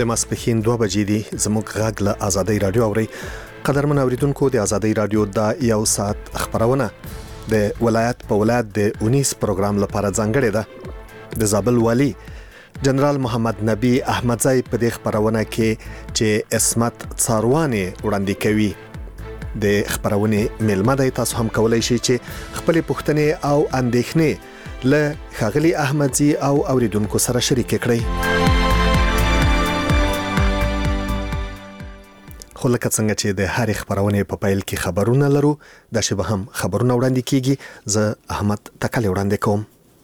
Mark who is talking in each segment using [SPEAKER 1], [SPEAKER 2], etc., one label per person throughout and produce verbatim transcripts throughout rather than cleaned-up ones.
[SPEAKER 1] د ماسپښین دوه بجې دي. زموږ غږ له آزادۍ رادیو اوري. قدرمن اوریدونکو، د آزادۍ رادیو دا یو ساعت خبرونه د ولایت په ولایت د اونیس پروګرام لپاره ځانګړې ده. د زابل والی جنرال محمد نبی احمدزی په دې خبرونه کې چې اسمت څاروانې وړاندې کوي د خبرونه ملمه دی. تاسو هم کولای شئ چې خپل پوښتنې او اندېښنې له ښاغلي احمدزی او اوریدونکو سره شریک کړئ. خو لکه څنګه چې د هرې خبرونې په پیل کې خبرونه لرو، دا شی به هم خبرونه وړاندې کیږي. زه احمد تکل وړاندې کوم.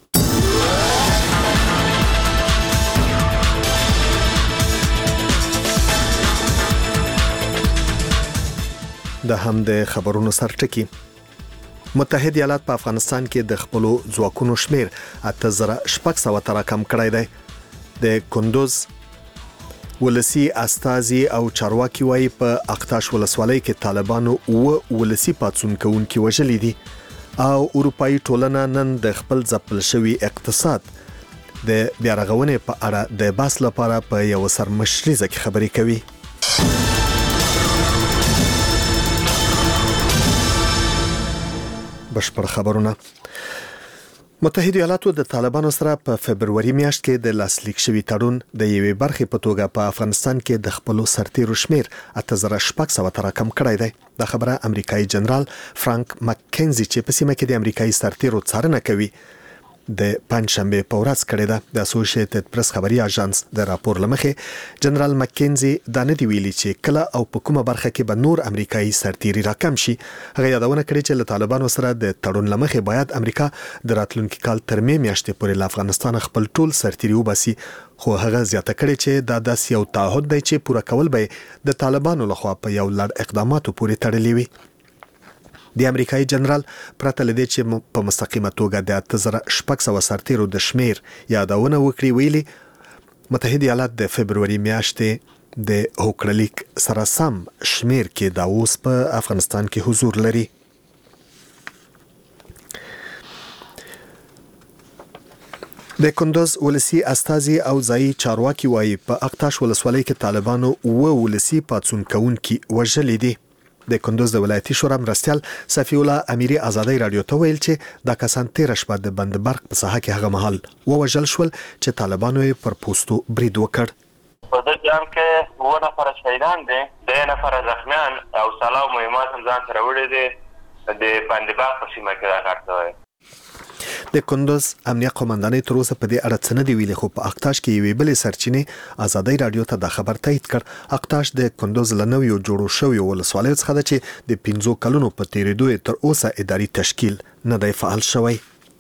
[SPEAKER 1] د هم د خبرونو سرټکی. متحد ایالات په افغانستان کې د خپلو ځواکونو شمیر اته زره شپږ سوه ته راکم کړی دی. د کندوز ولسی استازي او چارواکي وايي په اقتاش ولسوالۍ کې طالبانو او ولسی پاتون کوونکي وژلي دي او اروپאי ټولنه نن د خپل ځپل شوی اقتصاد د بیارغونې په اړه د بحث لپاره په یو سرمشریزه کې خبرې کوي. بشپړ خبرونه. متحد ایالاتو د طالبانو سره په فبرवरी میاشت کې د لاسلیک شوی تړون د یوې برخې په توګه په افغانستان کې د خپل سرتیرو شمیر اته زره شپږ سوه ته راکم کړی دی. دا خبره امریکایي جنرال فرانک مککنزي چې په سیمه کې د امریکایي سرتیرو څارنه کوي د پنځشنبه په ورځ کړی ده. د اسوسییټډ پریس خبري اژانس د راپور لمخې جنرال مککنزي دا نه دی ویلي چې کله او په کومه برخه کې به نور امریکایي سرتیري راکم شي. هغه یادونه کړې چې له طالبانو سره د تړون لمخې باید امریکا د راتلونکي کال تر مې میاشتې پورې له افغانستان خپل ټول سرتیري وباسي. خو هغه زیاته کړې چې دا داسې یو تعهد دی چې پوره کول به د طالبانو لخوا په یو لړ اقداماتو پورې تړلي وي. د امریکایي جنرال پرته لدې چې په مستقیمه توګه د اته زره شپږ سوه سرتیرو د شمیر یادونه وکړي، ویلي متحد ایالات د فبرवरी میاشتې د هوکړلیک سره سم شمیر کې دا اوس په افغانستان کې حضور لري. د کندوز ولسی استازي او ځایي چارواکي وايي په اقتاش ولسوالۍ کې طالبانو او ولسی پاتون کوونکي وژلي دي. د کندوز د ولایتي شورا مرستیال صفی الله امیری آزادۍ رادیو ته ویل چې دا کسان تیر شپه د بند برق په ساحه کې هغه مهال ووژل شول چې طالبانو یې پر پوستو برید وکړ.
[SPEAKER 2] په دې جام کې اووه نفره شهیدان دي، درې نفره زخمیان او سلاو مهمات هم ځان سره وړي دي. د بند برق په سیمه کې دا کار شوی.
[SPEAKER 1] د کندوز امنیه قومندانۍ تر اوسه په دې اړه څه نه دی ویلي، خو په اقتاش کې یوې بلې سرچینې آزادۍ رادیو ته دا خبر تایید کړ. اقتاش د کندوز له نویو جوړو شویو ولسوالیو څخه ده چې د پنځو کلونو په تیریدو یې تر اوسه اداري تشکیل نه دی فعال شوی.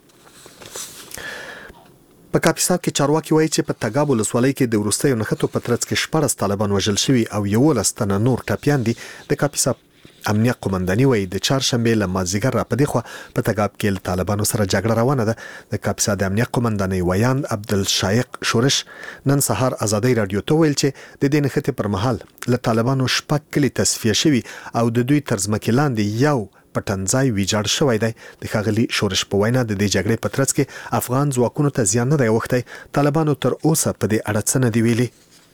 [SPEAKER 1] په کاپیسا کې چارواکي وایي چې په تګاب ولسوالۍ کې د وروستیو نښتو په ترڅ کې شپاړس طالبان وژل شوي او یولس تنه نور ټپیان دي. د کاپیسا امنیه قومنداني وایي د چهارشنبه له مازدیګر را پدې خوا په تګاب کې له طالبانو سره جګړه روانه ده. د کاپیسا د امنیه قومنداني ویاند عبدالشایق شورش نن سهار آزادۍ رادیو ته ویل چې د دې نښتې پر مهال له طالبانو شپږ کلي تصفیه شوي او د دوی تر ځمکې لاندې یو پټنځای ویجاړ شوی دی. د ښاغلي شورش په وینا د دې جګړې په ترڅ کې افغان ځواکونو ته زیان نه دی اوښتی. طالبانو تر اوسه په دې اړه څه نه دی ویلي.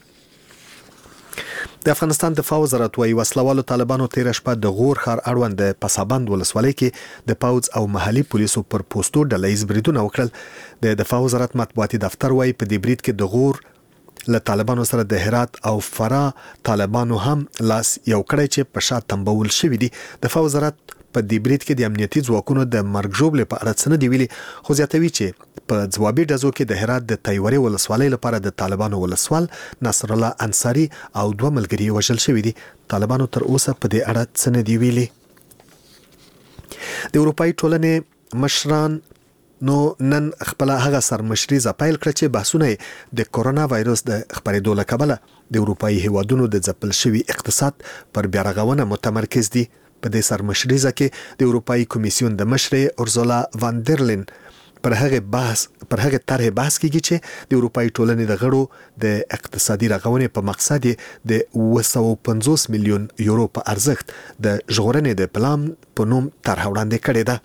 [SPEAKER 1] د افغانستان دفاع وزارت وايي وسلوالو طالبانو تیر شپه د غور ښار اړوند د پسابند ولسوالۍ کې د پوځ او محلي پولیسو پر پوسټو ډلهییز بریدونه وکړل. د دفاع وزارت مطبوعاتي دفتر وايي په دې برید کې د غور له طالبانو سره د هرات او فرا طالبانو هم لاس یو کړی چې په شا تنبول شوي دي. دفاع وزارت په دې برید کې د امنیتي ځواکونو د مرګ ژوبلې په اړه څه نه دی ویلي، خو زیاتوي چې په ځوابي ډزو کې د هرات د تیوري ولسوالۍ لپاره د طالبانو ولسوال نصر الله انصاري او دوه ملګري وژل شوي دي. طالبانو تر اوسه په دې اړه څه نه دی ویلي. د اروپאי ټولنې مشران نو نن خپل هغه سرمشریزه پیل کړ چې بحثونه د کورونا وایرس د خپرېدو له کبله د اروپאי هیوادونو د ځپل شوی اقتصاد پر بیارغونه متمرکز دي. په دې سرمشریزه کې د اروپאי کمیسیون د مشر اورزولا واندرلین پر هغه بحث پر هغه طرح بحث کیږي چې د اروپאי ټولنې د غړو د اقتصادي رغونې په مقصد د اوه سوه پنځوس میلیون یورو په ارزښت د ژغورنې د پلان په نوم طرح وړاندې کړې ده.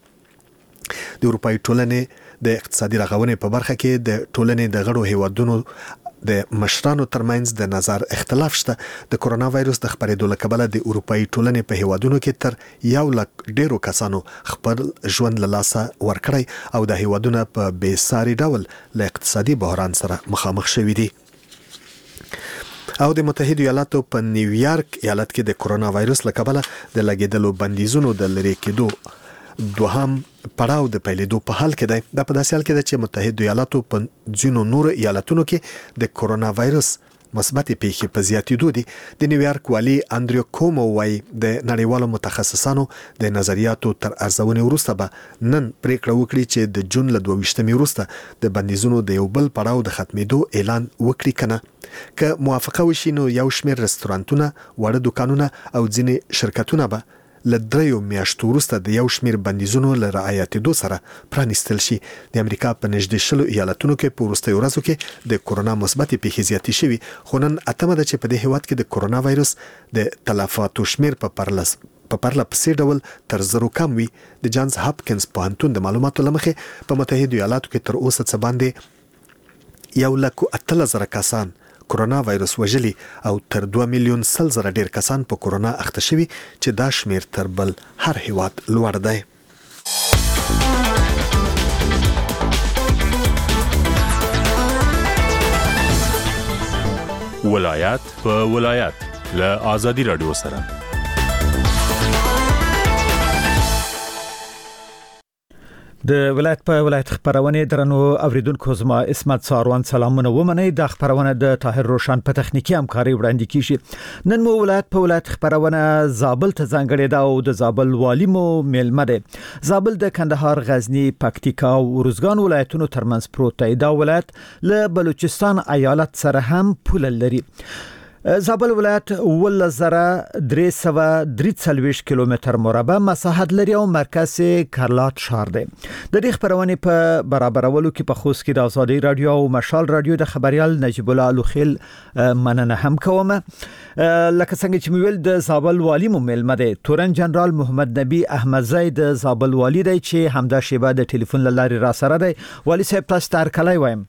[SPEAKER 1] د اروپאי ټولنې د اقتصادي رغونې په برخه کې د ټولنې د غړو هیوادونو د مشرانو ترمنځ د نظر اختلاف شته. د کرونا وایروس د خپرېدو له کبله د اروپאי ټولنې په هیوادونو کې تر یو لک ډیرو کسانو خپل ژوند له لاسه ورکړی او د هیوادونو په بې ساري ډول له اقتصادي بحران سره مخامخ شوي دي. او د متحده ایالاتو په نیویارک ایالت کې د کرونا وایروس له کبله د لګیدلو بندیزونو د لرې کېدو دوهم پړاو د پیلېدو په حال کې دی. دا په داسې حال کې ده چې متحده ایالاتو په ځینو نورو ایالتونو کې د کرونا وایروس مثبت پیښې په زیاتېدو دي. د نیویارک والي اندریو کومو وایي د نړیوالو متخصصانو د نظریاتو تر ارزونې وروسته به نن پریکړه وکړي چې د جون له دوه ویشتمې وروسته د بندیزونو د یو بل پړاو د ختمېدو اعلان وکړي کنه. که موافقه وشي نو یو شمېر رستورانتونه، واړه دوکانونه او ځینې شرکتونه به له دریو میاشتو وروسته د یو شمېر بندیزونو له رعایتېدو سره پرانیستل شي. د امریکا په نږدې شلو ایالتونو کې په وروستیو ورځو کې د کرونا مثبتې پیښې زیاتې شوي، خو نن اتمه ده چې په دې هیواد کې د کرونا وایروس د تلفاتو شمېر په پرلس په پرله پسې ډول تر زرو کم وي. د جانز هاپکینز پوهنتون د معلوماتو له مخې په متحده ایالاتو کې تر اوسه څه باندې یو لک اتلس زره کسان کرونا وایروس وژلي او تر دوه میلیون سل زره ډیر کسان په کرونا اخته شوي چې دا شمیر تر بل هر هیواد لوړ دی.
[SPEAKER 3] ولایت په ولایت له آزادي رادیو سره
[SPEAKER 4] د ولایت په ولایت خبرونه درنو اوریدونکو زما اسمت ساروان سلامونه ومنئ. د خبرونه د طاهر روشن په تخنیکی همکاري وړاندې کیږي. نن مو ولایت په ولایت خبرونه زابل ته ځانګړې ده او د زابل والی مو میلمه ده. زابل د کندهار، غزنی، پکتیکا او ارزګان ولایتونو ترمنځ پروت دی. دا ولایت له بلوچستان ایالت سره هم پوله لري. زابل ولایت ول زره درې سوه درې څلوېښت کیلومتر مربع مساحت لري او مرکز کرلات شهر دی. د دې خبرونه په برابرولو کې په خوست کې د آزادي رادیو او مشال رادیو د خبريال نجیب الله الوخیل مننه هم کوم. لکه څنګه چې ویل د زابل والی مو میلمه دی. تورن جنرال محمد نبی احمدزی د زابل والی دی چې همدا شیبه د ټلیفون لارې را سره دی. والی صاحب تاسو تر کله وایم؟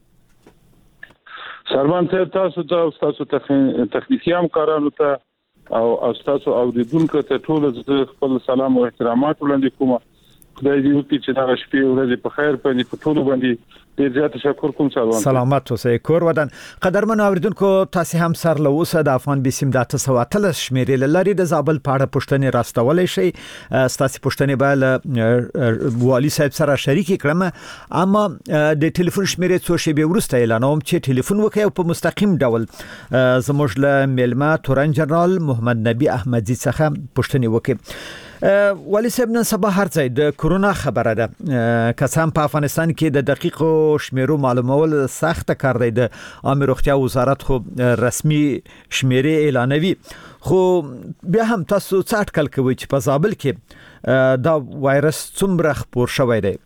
[SPEAKER 5] سروان صاحب تاسو ته او تاسو تخنیکی همکارانو ته او تاسو اوریدونکو ته ټول خپل سلام او احترامات وړاندې کوم. خدای دې وکړي چې دا شپې ورځې په خیر باندې په ټول باندې ډیر زیات تشکر کوم. سروان
[SPEAKER 4] سلامات اوسئ کور ودان. قدرمن اوریدونکو تاسو هم سر له اوسه د افغان بسم د تاسو اتلس شمیرې لري د زابل پاړه پښتنې راستولې شي. تاسو پښتنې به والی صاحب سره شریک کړم، اما د ټلیفون شمیرې څو شی به ورسته اعلانوم چې ټلیفون وکړئ او په مستقیم ډول زموږ له میلمه تورن جنرال محمد نبی احمدزی څخه پښتنې وکړي. والی صاحب نن سبا هر ځای د کرونا خبره ده. کسان په افغانستان کې د دقیقو شمیرو معلومول سخت کار دی. د عامه روغتیا وزارت خو رسمي شمیرې اعلانوي، خو بیا هم تاسو څه اټکل کوئ چې په زابل کې دا وایرس څومره خپور شوی دی؟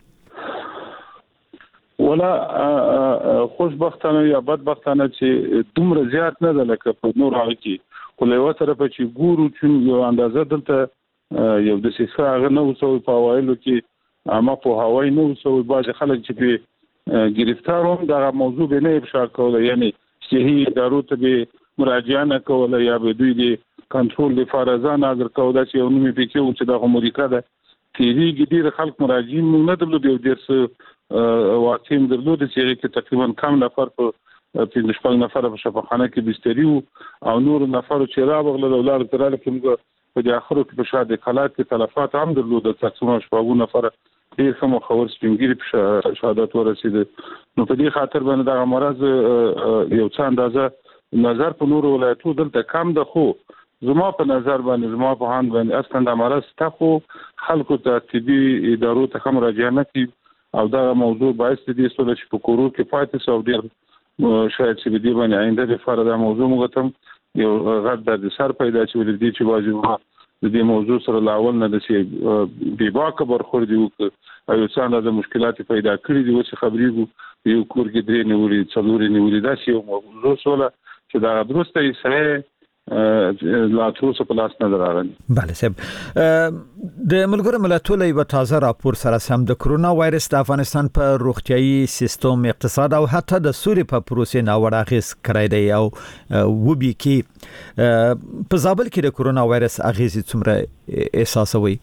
[SPEAKER 5] ولا خوشبختانه یا بدبختانه چې دومره زیات نه ده لکه په نور هغه کې، خو له یو طرفه چې ګورو چې یو اندازه دلته یو د سیسه هغه نو څو په وایلو کې اما په هوای نو څو باج خلک چې په گرفتاروم دا موضوع به نه افشا کوله، یعنی صحیح ادارو ته به مراجعه کوله یا به دوی د کنټرول لپاره ځان اگر کوله چې یو نومي پکې و چې د امریکا د تیری ګډیر خلک مراجعین نه درلود. یو ډیر واقعین درلود چې تقریبا کم نفر په پنځه شپږ نفر په شفاخانه کې بستری او نور نفر چې راغله د ولر تراله کې په د اخرو کې په شاده کلات کې تلفات هم درلود. تقسیم شپږو نفر ډیر کوم خبر سپینګری په شهادت ورسید. نو په دې خاطر باندې دا مرز یو څه اندازه نظر په نور ولایتو دلته کم ده، خو زما په نظر باندې زما په هان باندې اصلا د مرز تخو خلکو ته طبي ادارو ته هم راځي نه کی او دا موضوع باعث دي چې په کورو کې پاتې سو ډیر شاید چې دې باندې آینده لپاره دا موضوع موږ یو غږ د سر پیدا چې ولې دي چې واجب د دې موضوع سره لاول نه د چې بي باک برخور دی او یو څنګه د مشکلات پیدا کړې دي چې خبرې یو کور کې درې نیولې څلورې نیولې دا چې یو موضوع سره چې دا درسته یې سره لا تر اوسه په لاس نه راغلی.
[SPEAKER 4] بله صاحب، د ملګرو ملتونو یو تازه راپور سره سم د کرونا وایرس د افغانستان په روغتيایي سیستم، اقتصاد او حتی د سوري په پروسې ناوړه اغیز کړی دی او وبي کې په زابل کې د کرونا وایرس اغیز څومره احساسوي؟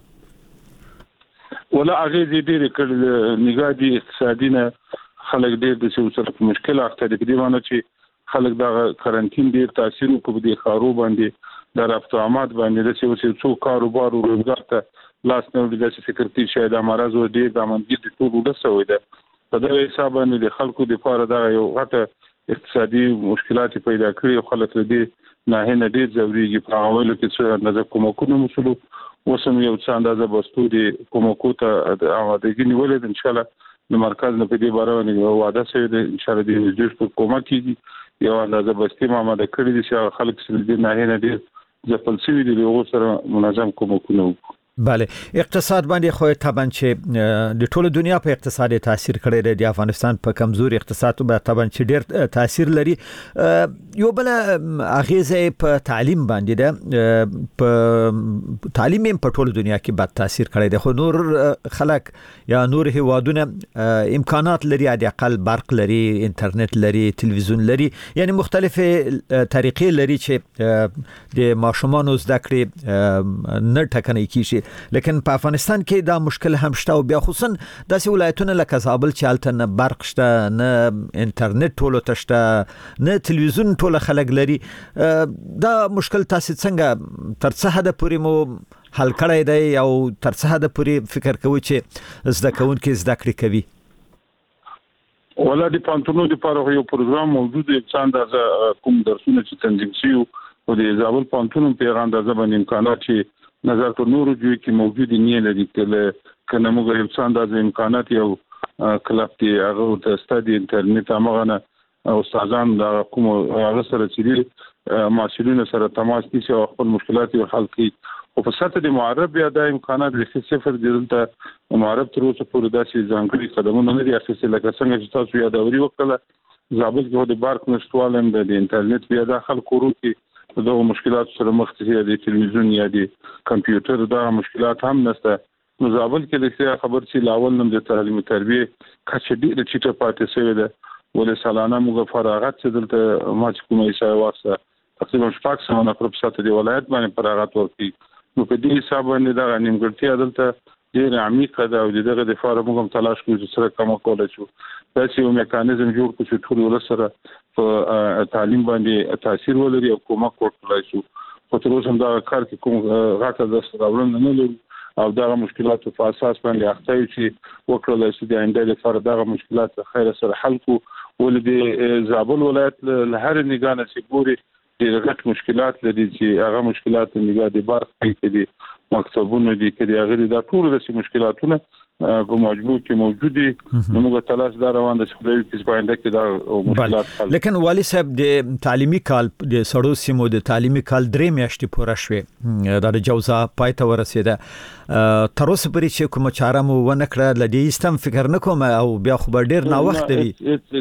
[SPEAKER 5] ولا اغیز ډېر کړل نگاه دي اقتصادي نه خلک ډېر د څه سره مشکل اخته دي. په دې معنی چې خلک دا کارانتین ډیر تاثیر وکړي د خارو باندې د رفتامات باندې د څه څو کاروبار او روزګار ته لاس نه ورځي چې فکر تي شاید امراض و ډیر د منځ د ټول ودسوي ده. په دغه حساب باندې د خلکو د لپاره دا یو غټه اقتصادي مشکلات پیدا کړي او خلک دې نه نه ډیر ضروري په اولو کې څه اندازه کومکونه مسلو وسم یو څه اندازه بستو دي کومکو ته د اوادګي نیولې ان شاء الله د مرکز نه په دې باره باندې وعده شوی دی ان شاء الله د جوړ په کومک کیږي یو اندازه بستي ما د کړی دي چې خلک سره دې نه نه دي ځپل شوی دي له سره منظم کومکونه وکړي.
[SPEAKER 4] بله، اقتصاد باندې خو طبعا چې د ټوله دنیا په اقتصاد تاثیر کړی دی، د افغانستان په کمزوري اقتصاد به طبعا چې ډیر تاثیر لري. یو بل اغیزه په تعلیم باندې ده، په تعلیم په ټوله دنیا کې بد تاثیر کړی دی، خو نور خلک یا نور هیوادونه امکانات لري، د اقل برق لري، انټرنیټ لري، تلویزیون لري، یعنی مختلفه طریقې لري چې د ماشومانو زده کړې نه ټکنۍ کیږي. لیکن په افغانستان کې دا مشکل هم شته او بیا خصوصا داسې ولایتونه لکه زابل چې هلته نه برق شته، نه انټرنیټ ټولو ته شته، نه تلویزیون ټول خلک لري. دا مشکل تاسو څنګه تر څه حد پورې مو حل کړی دی او تر څه حد پورې فکر کوئ چې زده کوونکي زده کړې کوي؟
[SPEAKER 5] ولا د پانتونو لپاره یو پروګرام موجود دی چې اندازه کوم درسونه چې تنظیم شي او د زابل پانتونو په اندازه باندې امکانات چې نظر ته نور جوړ کې موجود نه لري کله کنه موږ یو څه اندازه امکانات یو کلاب دی هغه د ستادي انټرنیټ امغه او استادان د کوم هغه سره چې مسؤلین سره تماس نیسي او خپل مشکلات یې حل کړي او په سطح د معرب بیا د امکانات د صفر دلته معرب تر اوسه پورې داسې ځانګړي قدمونه نه دي اخیستل لکه څنګه چې تاسو یادوري وکړه زابل کې د بارک نشټوالم د انټرنیټ بیا د خلکو کورو کې دغه مشکلات سره مخ دي، د تلویزیون یا د کمپیوټر دا مشکلات هم نشته. نو زابل کې د خبر چې لاول نن د تعلیم تربیه کچې ډیره چټه پاتې شوې ده ولې سالانه موږ فراغت چې دلته ما چې کومه یې واسه تقریبا شپږ سوه نه پر ساته دی ولایت باندې فراغت ورکړي. نو په دې حساب باندې دا نیمګړتیا دلته ډیر عمیقه ده او دغه د فارم موږ تلاش کوو چې سره کومه کولای شو داسې یو میکانیزم جوړ کړو چې ټول ولسره په تعلیم باندې تاثیر ولري او کومک وکړای شو. خو تر اوسه دا کار کې کوم غاټه د ستراولن نه لري او دا مشکلات په اساس باندې اخته چې وکړل شي د آینده لپاره دا مشکلات خیر سره حل کو ولې زابل ولایت له هر نگاه نه چې ګوري ډېر غټ مشکلات لري چې هغه مشکلات نگاه د بار کې دي مکتبونه دي کې هغه د ټول د مشکلاتونه کوم مجبور کې موجود دي نو موږ تلاش دا روان د شپږ کې باندې کې دا مشکلات حل.
[SPEAKER 4] لیکن والی صاحب د تعلیمي کال د سړو سیمو د تعلیمي کال درې میاشتې پوره شوې د جوزا پای ته ورسېده، تر اوسه پورې چې کوم چاره مو ونه کړه لدې استم فکر نه کوم او بیا خو ډېر نا وخت وي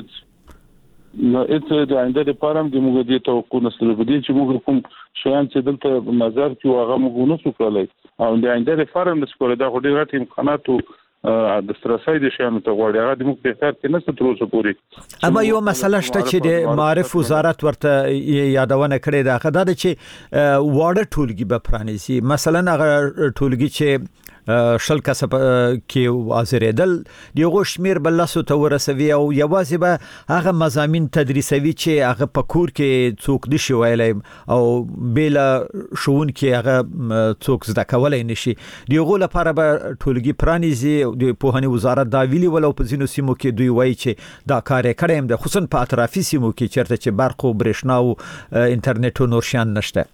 [SPEAKER 5] نو اته د آینده لپاره د موږ د توقع نسل بدی چې موږ کوم شیان چې دلته نظر کې هغه موږ نه سوکړلای او د آینده لپاره د سکول دا غوډي غټ امکانات او د سترسای د شیانو ته غوړي هغه د موږ په اختیار کې نه تر اوسه پورې.
[SPEAKER 4] اما یو مسله شته چې د معرف وزارت ورته یادونه کړې ده خدای د چې واړه ټولګي به پرانیزي، مثلا هغه ټولګي چې شل کسب کې وازریدل دیغه شمیر بل لاسو ته ورسوي او یوازې به هغه مضامین تدریسوي چې هغه په کور کې څوک د شي ویلای او بل شون کې هغه څوک زده کولای نشي. دیغه لپاره به ټولګي پرانیزي د پوهنې وزارت دا ویلي ول او په ځینو سیمو کې دوی وایي چې دا کار یې کړی د خصوصا په اطرافي سیمو کې چیرته چې برق او برېښنا او انټرنیټ او نور شیان نشته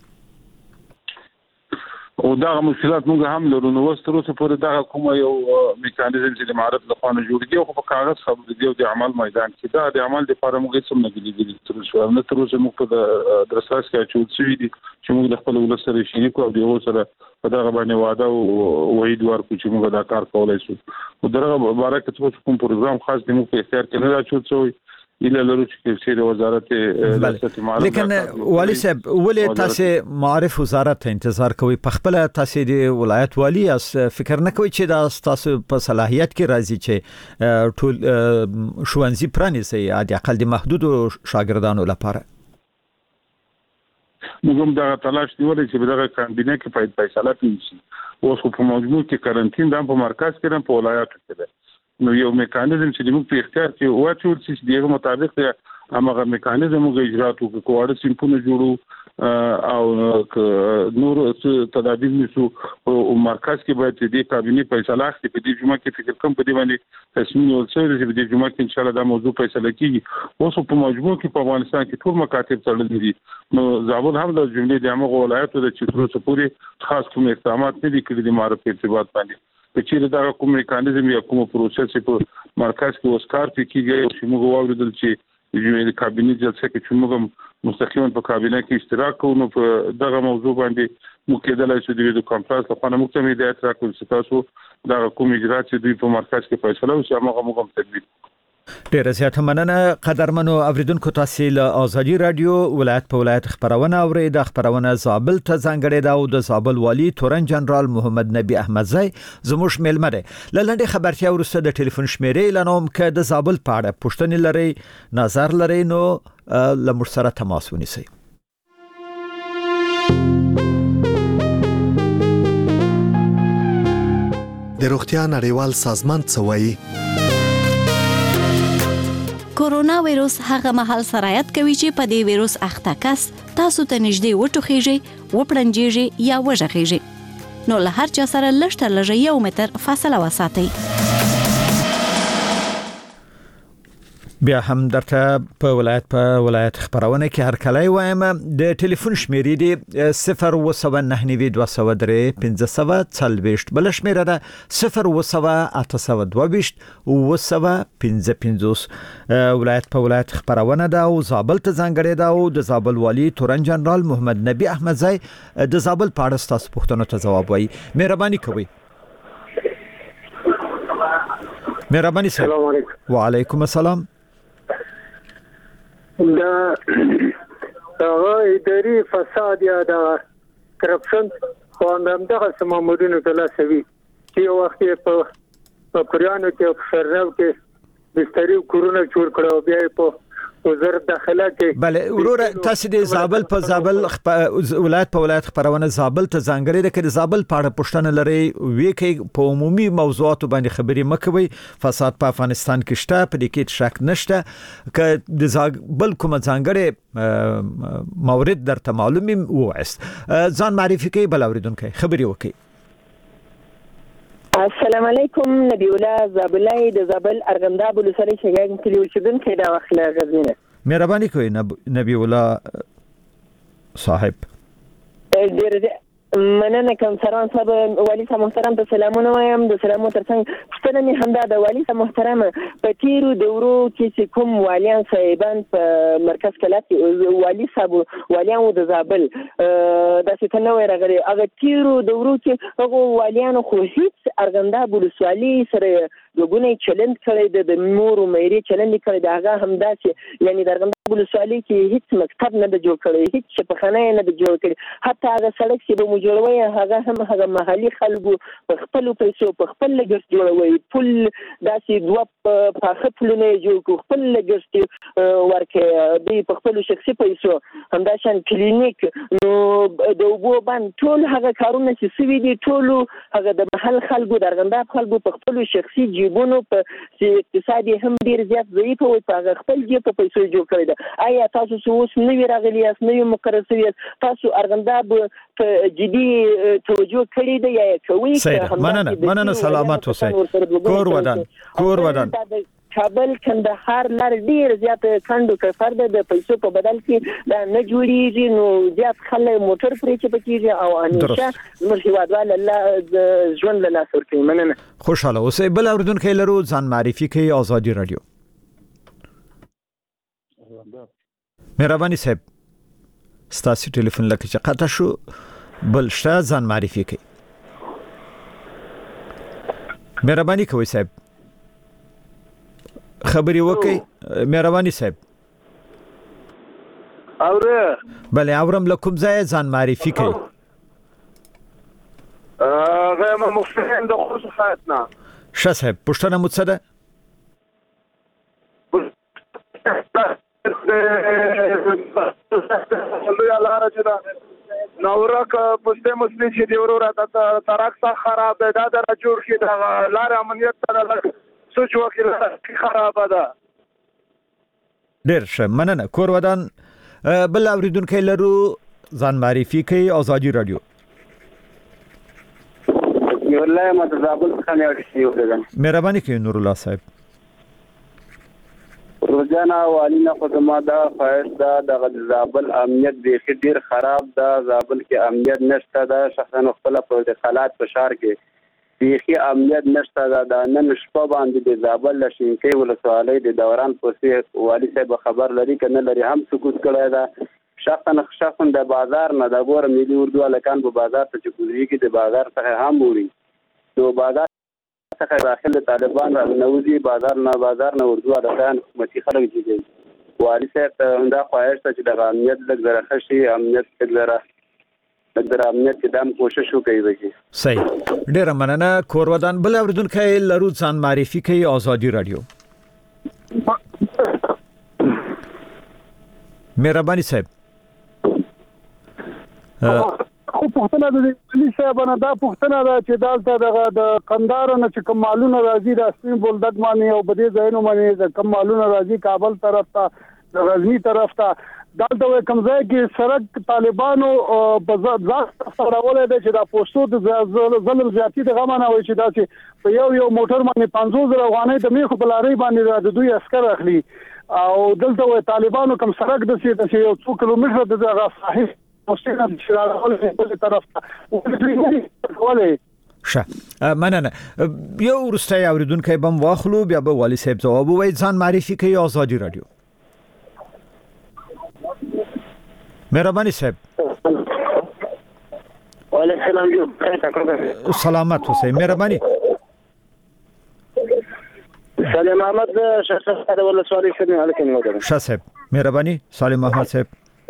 [SPEAKER 5] او دا مشکلات موږ هم لرو. نو وسترو څخه پر دا کوم یو میکانیزم چې د معرض لخوا نه جوړیږي او په کاغذ خبرې دی د عمل میدان کې دا د عمل لپاره موږ څه نه دي تر شو نه تر اوسه موږ په درساس کې چې څه دي چې موږ د خپل ولسره شریک او د یو سره په دا باندې وعده او وعید ورکړو چې موږ دا کار کولای شو. او دغه مبارک څه کوم پروګرام خاص د موږ په اختیار کې نه راځي اله لرو چې چې وزارت ریاست معلومات
[SPEAKER 4] لیکن والی صاحب ولې تاسو معرف وزارت ته انتظار کوي په خپل تاسو د ولایت والی اس فکر نه کوي چې دا تاسو په صلاحیت کې راځي چې ټول شوانزي پرانی سي عادي اقل د محدود شاګردانو لپاره
[SPEAKER 5] موږ هم دا تلاش نیولې چې دغه کابینه کې فائد فیصله کړي اوس په مجموع کې کارانتین د په مرکز کې نه په ولایت کې ده نو یو میکانیزم چې موږ په اختیار کې واچول چې دغه مطابق هغه میکانیزم موږ اجرا کوو کوړه سیمپونه جوړو او نور تدابیر نیسو او مرکز کې باید دې کابینه فیصله کړي په دې جمعه کې فکر کوم په دې باندې تصمیم نیول شوی چې په دې جمعه کې ان شاء الله دا موضوع فیصله کیږي اوس په مجموع کې په افغانستان کې ټول مکاتب تړلي دي نو زابل هم د جملې د هغه ولایتو د چترو سپوري خاص کوم اقدامات نه دي کړی د معرفت ارتباط باندې په چیرې دا کوم میکانیزم یا کوم پروسس په مرکز کې اوسکار کیږي چې موږ واوریدل چې د کابینه جلسه کې چې موږ مستقیما په کابینه کې اشتراک کوو نو په دغه موضوع باندې موږ کېدلای شو د ویډیو کانفرنس لپاره موږ ته هدایت راکول چې تاسو دا کوم اجرات چې دوی په مرکز کې فیصله وشي هغه موږ هم تدبیر
[SPEAKER 4] ډیر زیات مننه قدرمنو اوریدونکو تاسو له ازادي رادیو ولایت په ولایت خبرونه اوري د خبرونه زابل ته ځانګړې دا او د زابل والی تورن جنرال محمد نبی احمدزی زموږ میلمه دی لاندې خبرتیا ورسته د ټلیفون شمیرې اعلانوم ک د زابل پاړه پښتني لري نظر لري نو لمر سره تماس ونیسئ
[SPEAKER 1] د روغتیا نړیوال سازمان څوي
[SPEAKER 6] کورونا وایروس هغه مهال سرایت کوي چې په دې وایروس اخته کس تاسو ته نږدې وټوخیږي وپړنجیږي یا وژغیږي نو له هر چا سره لږ تر لږه یو متر فاصله وساتئ
[SPEAKER 4] بیا هم درته په ولایت په ولایت خبرونه کې هر کله وایم د ټلیفون شمیرې دی صفر و سبعه نه نوي دوه سوه درې پنځه سوه څلوېښت بل شمیره ده صفر و سبعه اته سوه دوه ویشت و سوه پنځه پنځوس ولایت په ولایت خبرونه ده او زابل ته ځانګړې ده او د زابل والی تورن جنرال محمد نبی احمدزی د زابل په اړه تاسو پوښتنو ته جواب وایي مهرباني کوئ مهرباني
[SPEAKER 7] السلام علیکم
[SPEAKER 4] وعلیکم السلام
[SPEAKER 7] دا هغه اداري فساد یا دا کرپشن خو همدغه سمامورینو ته لاسوي چې یو وخت په پریانو کې په شرنو کې بستری کورونه جوړ کړو بیا په وزارت داخله کې
[SPEAKER 4] بله وروره تاسو د زابل په زابل ولایت په ولایت خبرونه زابل ته ځانګړې ده چې زابل په اړه پښتنه لري وی کې په عمومي موضوعاتو باندې خبرې مکوي فساد په افغانستان کې شته په دې کې شک نشته ک د زابل کوم ځانګړې مورد درته معلومي وایست ځان معرفي کوي بل اوریدونکو خبري وکي
[SPEAKER 8] السلام علیکم نبی الله زابلای د زابل ارغنداب ولسوالۍ شګان کلیو شدن کې دا وخت غزنه
[SPEAKER 4] مهرباني کوئ نبی الله صاحب
[SPEAKER 8] ډیر مننه کوم سلام صاحب والی صاحب محترم ته سلامونه وایم د سلامو ترڅنګ ستنه می همدا د والی صاحب محترم په تیرو دورو کې کوم والیان صاحبان په مرکز کلات والی صاحب والیان د زابل د ستنه وای راغلي هغه تیرو دورو کې هغه والیان خو هیڅ ارغنداب ولسوالۍ سره وګونه چلند کړی د نور مېری چلند کړی دا هغه همدا چې یعنی د ارغنداب ولسوالۍ کې هیڅ مکتب نه د جوړ کړی هیڅ شفاخانه نه د جوړ کړی حتی هغه سړک چې به جوړوي هغه هم هغه محلي خلکو په خپل پیسو په خپل لګښت جوړوي پل داسې دوه په خپلونه جوړ خپل لګښت ورکه دی په خپل شخصي پیسو همداشان کلینیک نو د وبو باندې ټول هغه کارونه چې سوي دي ټول هغه د محل خلکو د ارغنداب خلکو په خپل شخصي جیبونو په اقتصادي هم ډیر زیات ضعیف او په خپل جیب په پیسو جوړ کړی دی آیا تاسو اوس نوی راغلی یاست نوی مقرر شوی تاسو ارغنداب په جدي توجه کړی دی یا کوي
[SPEAKER 4] مننه مننه سلامت اوسئ کور ودان کور ودان
[SPEAKER 8] کابل کندهار لار ډیر زیات کندو کفر د پیسو په بدل کې دا نه جوړیږي نو زیات خلک موټر پرې چې پکېږي او انشاء زموږ هیوادوال الله ژوند له لاس ورکوي مننه
[SPEAKER 4] خوشاله اوسئ بل اوریدونکو لرو ځان معرفي کوي ازادي رادیو مهرباني صاحب ستاسو ټلیفون لکه چې قطع شو بل شته ځان معرفي کوي مهرباني کوئ صاحب خبري وکي مهرباني صاحب.
[SPEAKER 9] اوره
[SPEAKER 4] بله اورم لکم ځای ځان معرفي کوي.
[SPEAKER 9] غیر مفتین د خصوصاتنا
[SPEAKER 4] ښه صاحب پوښتنه مو څه ده؟
[SPEAKER 9] نورک پسته مسلی چې دی ورو راته ترک څخه خراب ده دا در جوړ شي دا لار امنیت سره سوچ وکړه خراب ده.
[SPEAKER 4] ډیر ښه مننه. کور ودان بل اوریدونکو لرو ځان معرفي کوي ازادي رادیو.
[SPEAKER 9] والله ما تزابل څنګه یو شي
[SPEAKER 4] مهرباني کوي نور الله صاحب.
[SPEAKER 9] روزانه والینه خو زما دا فایس دا د زابل امنیت بیخي ډیر خراب دا. زابل کې امنیت نشته دا. شخصا خپل پروتوکولات په شهر کې بیخي امنیت نشته دا. د نن شپه باندې د زابل لشینکې ولسوالۍ د دوران پوسې والي صاحب خبر لري کنه لري هم سکوت کړی دا. شخصا شخصا د بازار نه د ګور ملي اردو الکان په بازار ته چکوږي کې د بازار څخه هم ووري نو بازار څخه داخله طالبان راوځي بازار نه بازار نه اردو الکان حکومتي خلک دي. والي صاحب دا خواهش ته چې د امنیت لږ زره خشي امنیت لږ زره لږ زره امنیت دام کوشش وکړي وږي.
[SPEAKER 4] صحیح ډیر مننه. کور ودان بل اوریدونکو لرو ځان معرفي کوي ازادي رادیو. مهرباني صاحب.
[SPEAKER 5] خو پښتنه د پولیس صاحب نه دا پښتنه دا چې دالته د قندار نه چې کمالونه راځي د سپین بولدک باندې او بده ځایونو باندې د کمالونه راځي کابل طرف ته د غزنی طرف ته دالته کمزای کې سرک طالبانو په ځاځ سره دی چې دا پوسټو د ظلم زیاتی د غمانه وي چې دا چې په یو یو موټر باندې پنځوس زره افغانۍ د میخو بلاري باندې د دوی عسكر اخلي او دلته طالبانو کم سرک د سي د یو څو کیلومتر د صحیح مستقیم شراله په طرف ته ولې
[SPEAKER 4] ښه مننه. یو ورسته اوریدونکو بم واخلو بیا به والي صاحب جواب وایي. ځان معرفي کوي ازادي رادیو. مهرباني صاحب.
[SPEAKER 9] وعلیکم
[SPEAKER 4] سلامت اوسئ. مهرباني.
[SPEAKER 9] سالم احمد شخصا د ولسوالۍ شنو علیکم ودان
[SPEAKER 4] ښه صاحب. مهرباني سالم احمد صاحب.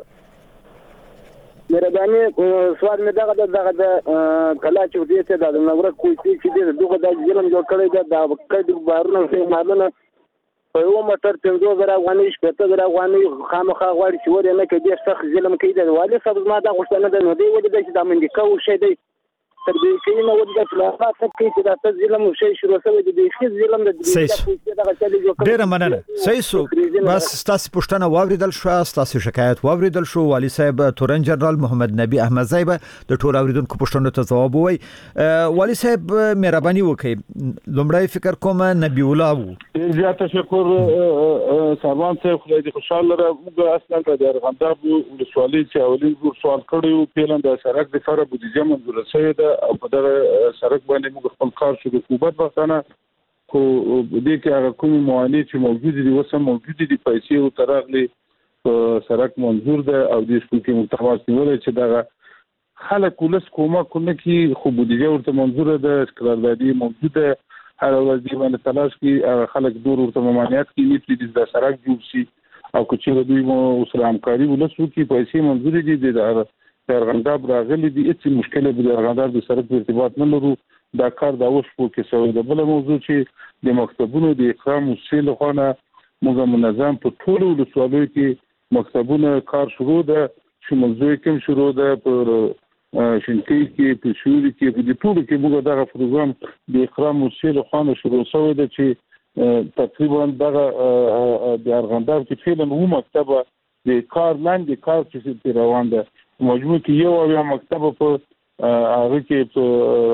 [SPEAKER 9] مهرباني سوال مې دغه دغه د کلا چې دې ته د نور کوی چې دې دغه د ظلم جوړ کړی دا د کډ بارونه په مالونه په یو موټر پنځه زره افغانۍ شپږ زره افغانۍ خامخا غواړي چې ور نه کوي سخت ظلم کوي د والي صاحب ما دا غوښتنه ده نو دی ودی چې د منډي کو شي دی تر دې کې نو ودی د خلافات کې چې دا ظلم شي شروع شوی دی چې ظلم د دې
[SPEAKER 4] ډیر مننه. صحیح سو بس تاسو پښتنه واوریدل شو تاسو شکایت واوریدل شو. والي صاحب تورن جنرال محمد نبی احمد زیب د ټول اوریدونکو پښتنو ته جواب وای. والي صاحب مهرباني وکړئ لومړی فکر کوم نبی الله وو.
[SPEAKER 5] زیات تشکر سامان صاحب خدای دې خوشاله را موږ اصلا د ارغنداب ولسوالۍ چې اولین ګور سوال کړیو پیلن د سرک د فره بودیجه منظور شوی ده او په دغه سرک باندې موږ خپل کار شروع حکومت وختانه خو دې کې هغه کوم معانی چې موجود دي وسه موجود دي پیسې او ترغلي سرک منظور ده او دې شکل کې متواز نیول چې دغه خلک ولس کومه کومه کې خو بودیجه ورته منظور ده قراردادي موجوده هر ورځ دی باندې تلاش کې خلک دور ورته ممانعت کې نیټ دي د سرک جوړ شي او چې دوی مو سره همکاري ولس وکړي پیسې منظور دي د ارغنداب راغلي دي هیڅ مشکل به د ارغنداب د سرک ارتباط نه لرو. دا کار دا اوس په کې سوی ده. بل موضوع چې د مکتبونو د اقرام وسیله خونه موږ منظم په ټول ولسوالیو کې مکتبونه کار شروع ده چې موضوع کوم شروع ده په شینکۍ کې په شوري کې په دې ټول کې موږ دغه پروګرام د اقرام وسیله خونه شروع شوی ده چې تقریبا دغه د ارغنداب کې فعلا وو مکتبه د کار لاندې کار چې روان ده مجموع کې یو او مکتب په هغه کې په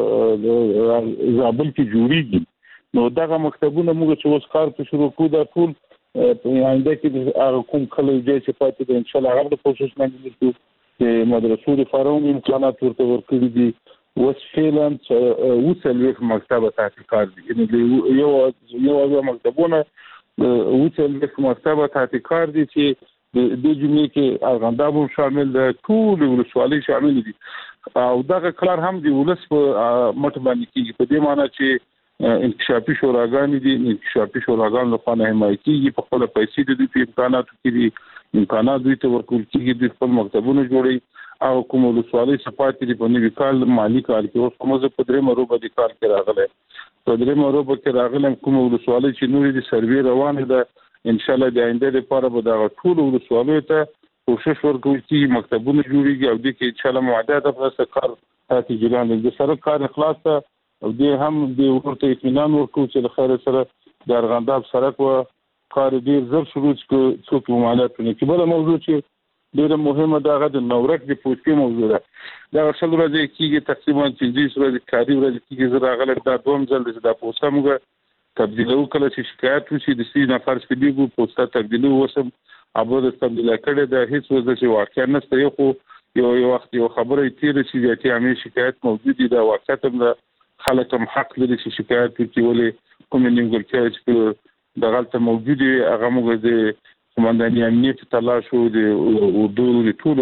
[SPEAKER 5] زابل کې جوړیږي. نو دغه مکتبونه موږ چې اوس کار په شروع کوو دا ټول په آینده کې هغه کوم کله چې پاتې ده ان شاء الله هغه کوشش باندې کوو چې مدرسو د فاروم امکانات ورته ورکړي دي. اوس فعلا وصل یک مکتب تحقیقات دي یو یو یو مکتبونه وصل یک مکتب تحقیقات دي چې د جملې کې ارغنداب شامل ده ټول ولسوالۍ شامل دي او دغه کار هم دی ولس په مټ باندې کیږي په دې معنی چې انکشافي شوراګانې دي انکشافي شوراګان له خوا حمایت کیږي په خپل پیسې د دې امکاناتو کې دي امکانات دوی ته ورکول کیږي د خپل مکتبونو جوړي او کوم ولسوالۍ صفات دي په نوي کال مالی کال کې اوس کومه په درې مروبه د کال کې راغله په درې مروبه کې راغله کوم ولسوالۍ چې نورې د سروي روانه ده ان شاء الله د آینده لپاره به دا ټول ولسوالۍ ته کوشش ورکوي چې مکتبونه جوړيږي او د کې ان شاء الله معده د پرسه کار تاسو ګران د سره کار اخلاص ته او د هم د ورته اطمینان ورکوي چې خیر سره د ارغنداب سړک و کار ډیر زر شروع څوک معاملات نه کې بل موضوع چې ډیره مهمه ده د نورک د پوسټي موضوع ده دا څل ورځې کېږي تقریبا پنځه ورځې کاري ورځې کېږي زه راغله دا دوم ځل چې دا پوسټه موږ تبدیلو کله چې شکایت وشي د سې نفر سپیډیو پوسټه تبدیلو وسم ابو د تبدیل کړي د هیڅ وځ چې واقعا نشته یو خو یو یو وخت یو خبره تیر شي چې همې شکایت موجود دي دا واقعا هم خلک هم حق لري چې شکایت وکړي ولې کوم نیمګړتیا چې د غلطه موجود دي هغه موږ د قومنداني امنیت تلاش او د اردو د ټولو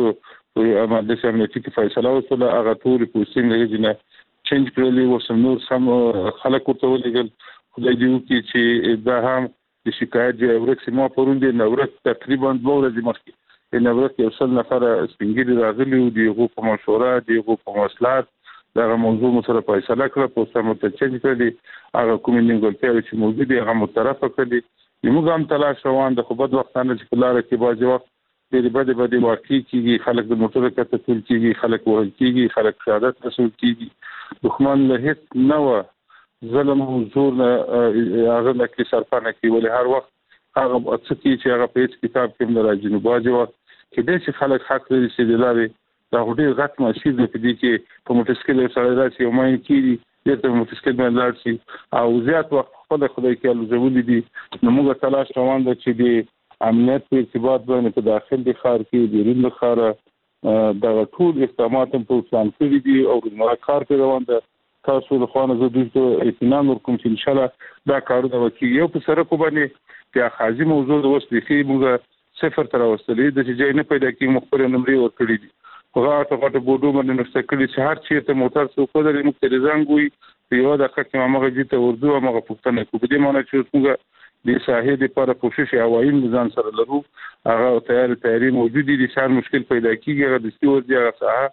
[SPEAKER 5] اماده سمنتي کې فیصله وکړه هغه ټول پوسټینګ لري چینج کړلی و سم نور سم خلک ورته ولګل خدای دې وکړي چې دا هم د شکایت د ورکس ما پروندې نورت تقریبا دوه ورځې مخکې د نورت یو څل نفر سپینګری راغلي او د غو په مشوره د غو په مصلحت دا موضوع سره فیصله کړه په سم ته چینج کړي هغه کوم نیمګړتیا چې موجود دي هغه مترفه کړي موږ هم تلاش روان د خو بد وختانه چې کولاره کې باځي وخت ډېر بده بده واقع کیږي خلک د موټر کته تل کیږي خلک ورل کیږي خلک شهادت رسول کیږي دښمن له هیڅ نو ظلم او زور هغه لکه سرپانه کې ولې هر وخت هغه څه چې هغه په هیڅ کتاب کې نه راځي نو باځي وخت کې د چې خلک حق لري چې د لارې دا ډېر غټ ماشین دی په دې کې په موټرسکل سره راځي او ماین کیږي دته موټرسکل باندې لاړ او زیات وخت خدای خدای کې الزولي دي نو موږ تلاش روان دي چې د امنیت په ارتباط باندې په داخل د ښار کې د ریل ښار د ټول اقدامات په ځان کې دي او د مراکار په روان ده تاسو له خوانه زه دوی ته اطمینان ورکوم چې ان شاء الله دا کارونه وکړي یو په سره کو باندې د خاصي موضوع د وسلې کې موږ صفر تر وسلې د چې نه پیدا کې مخبر نمبر ورکړي دي هغه ته په بورډو باندې نشته کړي چې هر چیرته موټر څو په دې مختلفان ګوي په یو دغه کې موږ دې ته اردو او موږ پښتنه کو په دې معنی چې موږ د ساحې لپاره کوشش اوایل ځان سره لرو هغه تیار تیاری موجود دي چې مشکل پیدا کیږي هغه د استوار دی هغه ساحه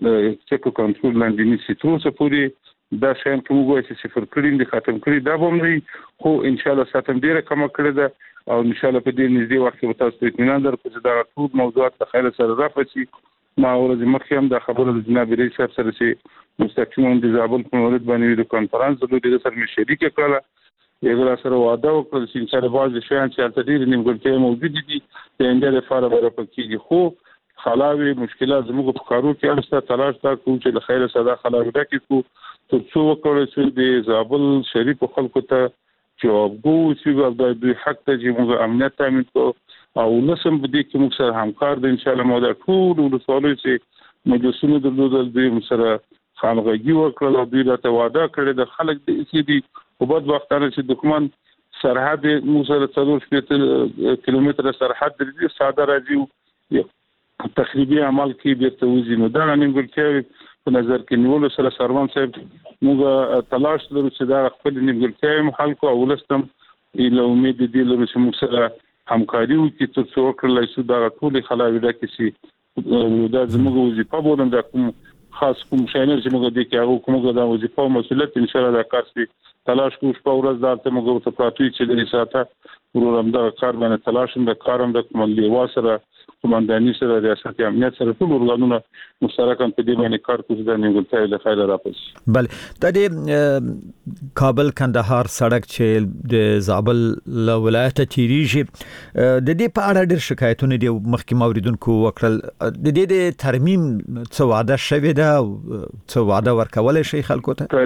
[SPEAKER 5] چې کنټرول لاندې نشي تر اوسه پورې دا شین کوم وایي چې صفر کړي دي ختم کړي دا به موږ خو ان شاء الله ساتم ډیره کم کړی ده او ان شاء الله په دې نږدې وخت کې تاسو اطمینان درکړم چې دا ټول موضوعات په خیر سره راپسي ما ورځ مخکې هم د خبرو د جناب رئیس صاحب سره چې مستقیما د زابل په مورد باندې د کانفرنس د دې سره مې شریک کړل یو سره وعده وکړل چې ان شاء الله بعض شیان چې تل دې نیمګړتیا موجود دي د انده لپاره ورپکېږي خو خلاوي مشکلات زموږ په کارو کې اړسته تلاش تا کوم چې د خیر صدا خلاوي ډکې کو تر څو وکړل چې د زابل شریف خلکو ته جوابګو چې د دوی حق ته چې موږ امنیت تامین کو او نسم بده کې موږ سره همکار دي ان شاء الله موږ ټول ولسوالۍ چې مجلسونه درلودل دوی سره خامغږي وکړل او دوی راته وعده کړې د خلک د اسی دي په بد وختانه چې دښمن سرحد موږ سره څلور شپږ کیلومتره سرحد لري ساده راځي تخریبي عمل کې د توزیع نو دا نیمګړتیا په نظر کې نیول سره سروان صاحب موږ تلاش لرو چې دا خپل نیمګړتیا محل کو او لستم له امید دي لرو چې موږ سره همکاري وکړي تر څو کړلای شو دا ټول خلاوي دا کسي دا زموږ وظیفه بولم دا کوم خاص کوم شاینر چې موږ د کې هغه کومه دا وظیفه او مسؤلیت ان شاء الله دا کار سي تلاش کوو په ورځ دا ته موږ ته پاتې چې د ساته ورورم دا کار باندې تلاش هم د کارم د کوملي واسره قومنداني سره ریاست امنیت سره ټول ورغلونه مشترکاً په دې باندې کار کوي دا نیمګړتیا له خیره راپس
[SPEAKER 4] بل د دې کابل کندهار سړک چې د زابل ولایت تیریږي د دې په اړه ډېر شکایتونه دي مخکې موریدونکو وکړل د دې د ترمیم څه وعده شوی ده څه وعده ورکول شي خلکو ته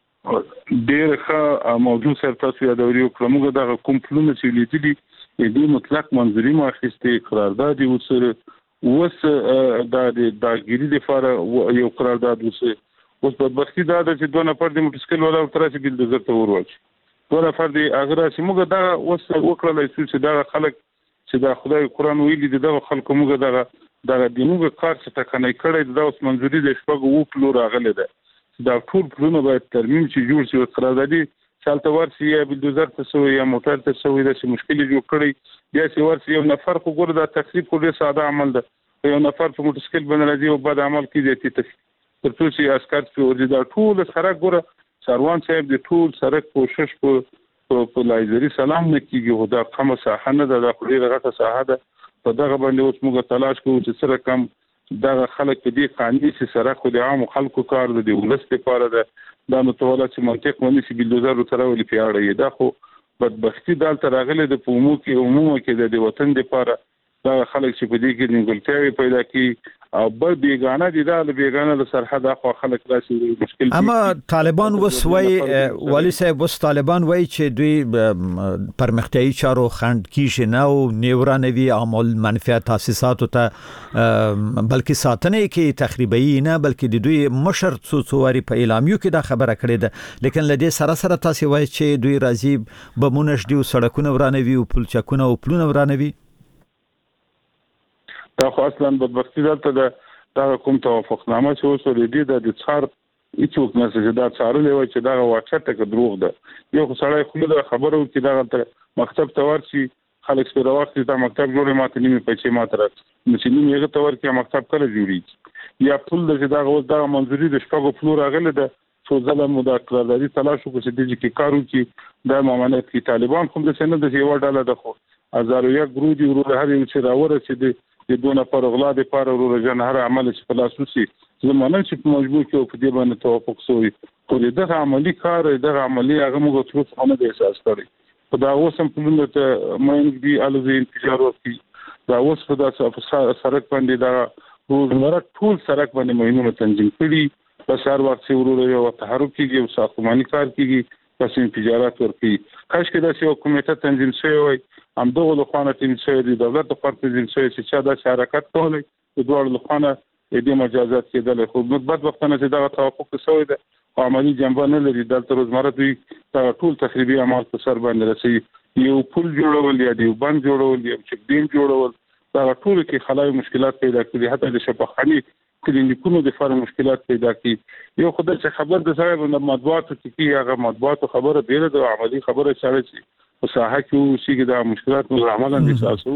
[SPEAKER 5] ډېر ښه موضوع سره تاسو یادوري وکړم موږ دا کوم پلونه چې لیدلي دې مطلق منځري ماخستې قرارداد وسره وس دا د داګيري لپاره یو قرارداد وسه اوس په بختي دا چې دوه نفر د موټرسکل ولا تر څه ګل د زړه ورول دوه نفر د اگر چې موږ دا وس وکړل چې دا خلک چې دا خدای قرآن ویلي د خلکو موږ دا دا د موږ کار څه تکنه کړی دا اوس منځري د شپږ وو کلو راغله ده دا ټول پلونه باید ترمیم چې جوړ شي قراردادي چالت ورسي یا بلدوزر ته سوی یا موټر ته سوی د مشکل جوړ کړی بیا چې ورسي یو نفر کو ګور دا تخریب کو ډیر ساده عمل ده یو نفر په موټرسایکل باندې راځي او بد عمل کوي د تخریب تر څو چې عسكر په ورځ دا ټول سره ګوره سروان صاحب د ټول سره کوشش په په لایزري سلام نه کیږي خو دا کومه ساحه نه ده د خوري غټه ساحه ده په دغه باندې اوس موږ تلاش کوو چې سره کم دغه خلک دې قانوني سره خو د عام خلکو کار د ولست لپاره ده دا نو ټول چې منطق ونی چې بلدوزر سره ولې پیاړې دا خو بدبختی دالته راغله د پومو کې عموما کې د وطن لپاره دا خلک چې په دې کې نیمګړتیاوې پیدا کی او بل بیگانه دي دا بیگانه د سرحد اخو خلک راشي مشکل
[SPEAKER 4] اما طالبان وسوي والي صاحب وس طالبان وایي چې دوی پرمختیايي چارو خند کیږي نه او نیورانوي عمل منفعت تاسیسات ته بلکې ساتنه کې تخریبي نه بلکې د دوی مشر څوڅواري په اعلامیو کې دا خبره کړې ده لیکن لدې سره سره تاسو وایي چې دوی راځي بمونش دی سړکونه ورانوي او پلچکونه او پلونه ورانوي
[SPEAKER 5] دا خو اصلا بدبختی دلته دا کوم توافقنامه چې اوس ورېدي د څار هیڅوک نه چې دا څارلې وای چې دا واقعیت کې دروغ ده یو سړی خو دا خبره و چې دا مکتب ته ورشي خلک سپیره وخت دا مکتب جوړې ماته نیمه پیسې ماته راځي چې نیمه یې ته ورکې مکتب کله جوړیږي یا پل د دا اوس دا منځوري د شپږو فلور راغله ده څو ځله مو دا قراردادي تلاش وکړ چې د کې کارو کې د مامانت کې طالبان کوم د سند د یو ډاله ده خو هزار یک ګرودي ورو هر یو چې راوړل چې د دونه پر غلا د پر ورو جن هر عمل چې په لاسوسي زمونه چې په مجبور کې په دې باندې توافق شوی خو دغه عملی کار دغه عملی هغه موږ تر څو نه د احساس کړی خدا اوسم په لور ته مې دې الوزي انتظار وکړي دا اوس په داسې سرک باندې دا روزمره ټول سرک باندې مهمه تنظیم کړي په سار وخت ورو یو تحرک کیږي او ساختماني کار کیږي پس تجارت ورکی کاش کې دا یو کمیټه تنظیم شوی وي هم دغه لخوانه تنظیم شوی دی دولت د فرق تنظیم شوی چې دا حرکت کولی د دوه لخوانه دې مجازات کېدل خو مثبت وختونه چې دا توافق شوی دی عملی جنبه نه لري دلته روزمره دوی دا ټول تخریبي اعمال په سر باندې رسي یو پل جوړول یا یو بند جوړول یا چک ډیم جوړول دا ټول کې خلای مشکلات پیدا کړي حتی د شفاخاني کلینیکونو د فار مشکلات پیدا کی یو خدای چې خبر د ځای د مطبوعاتو کې هغه مطبوعاتو خبره دی د عملی خبره شاوه چې په ساحه کې چې دا مشکلات نو عملاً اساسو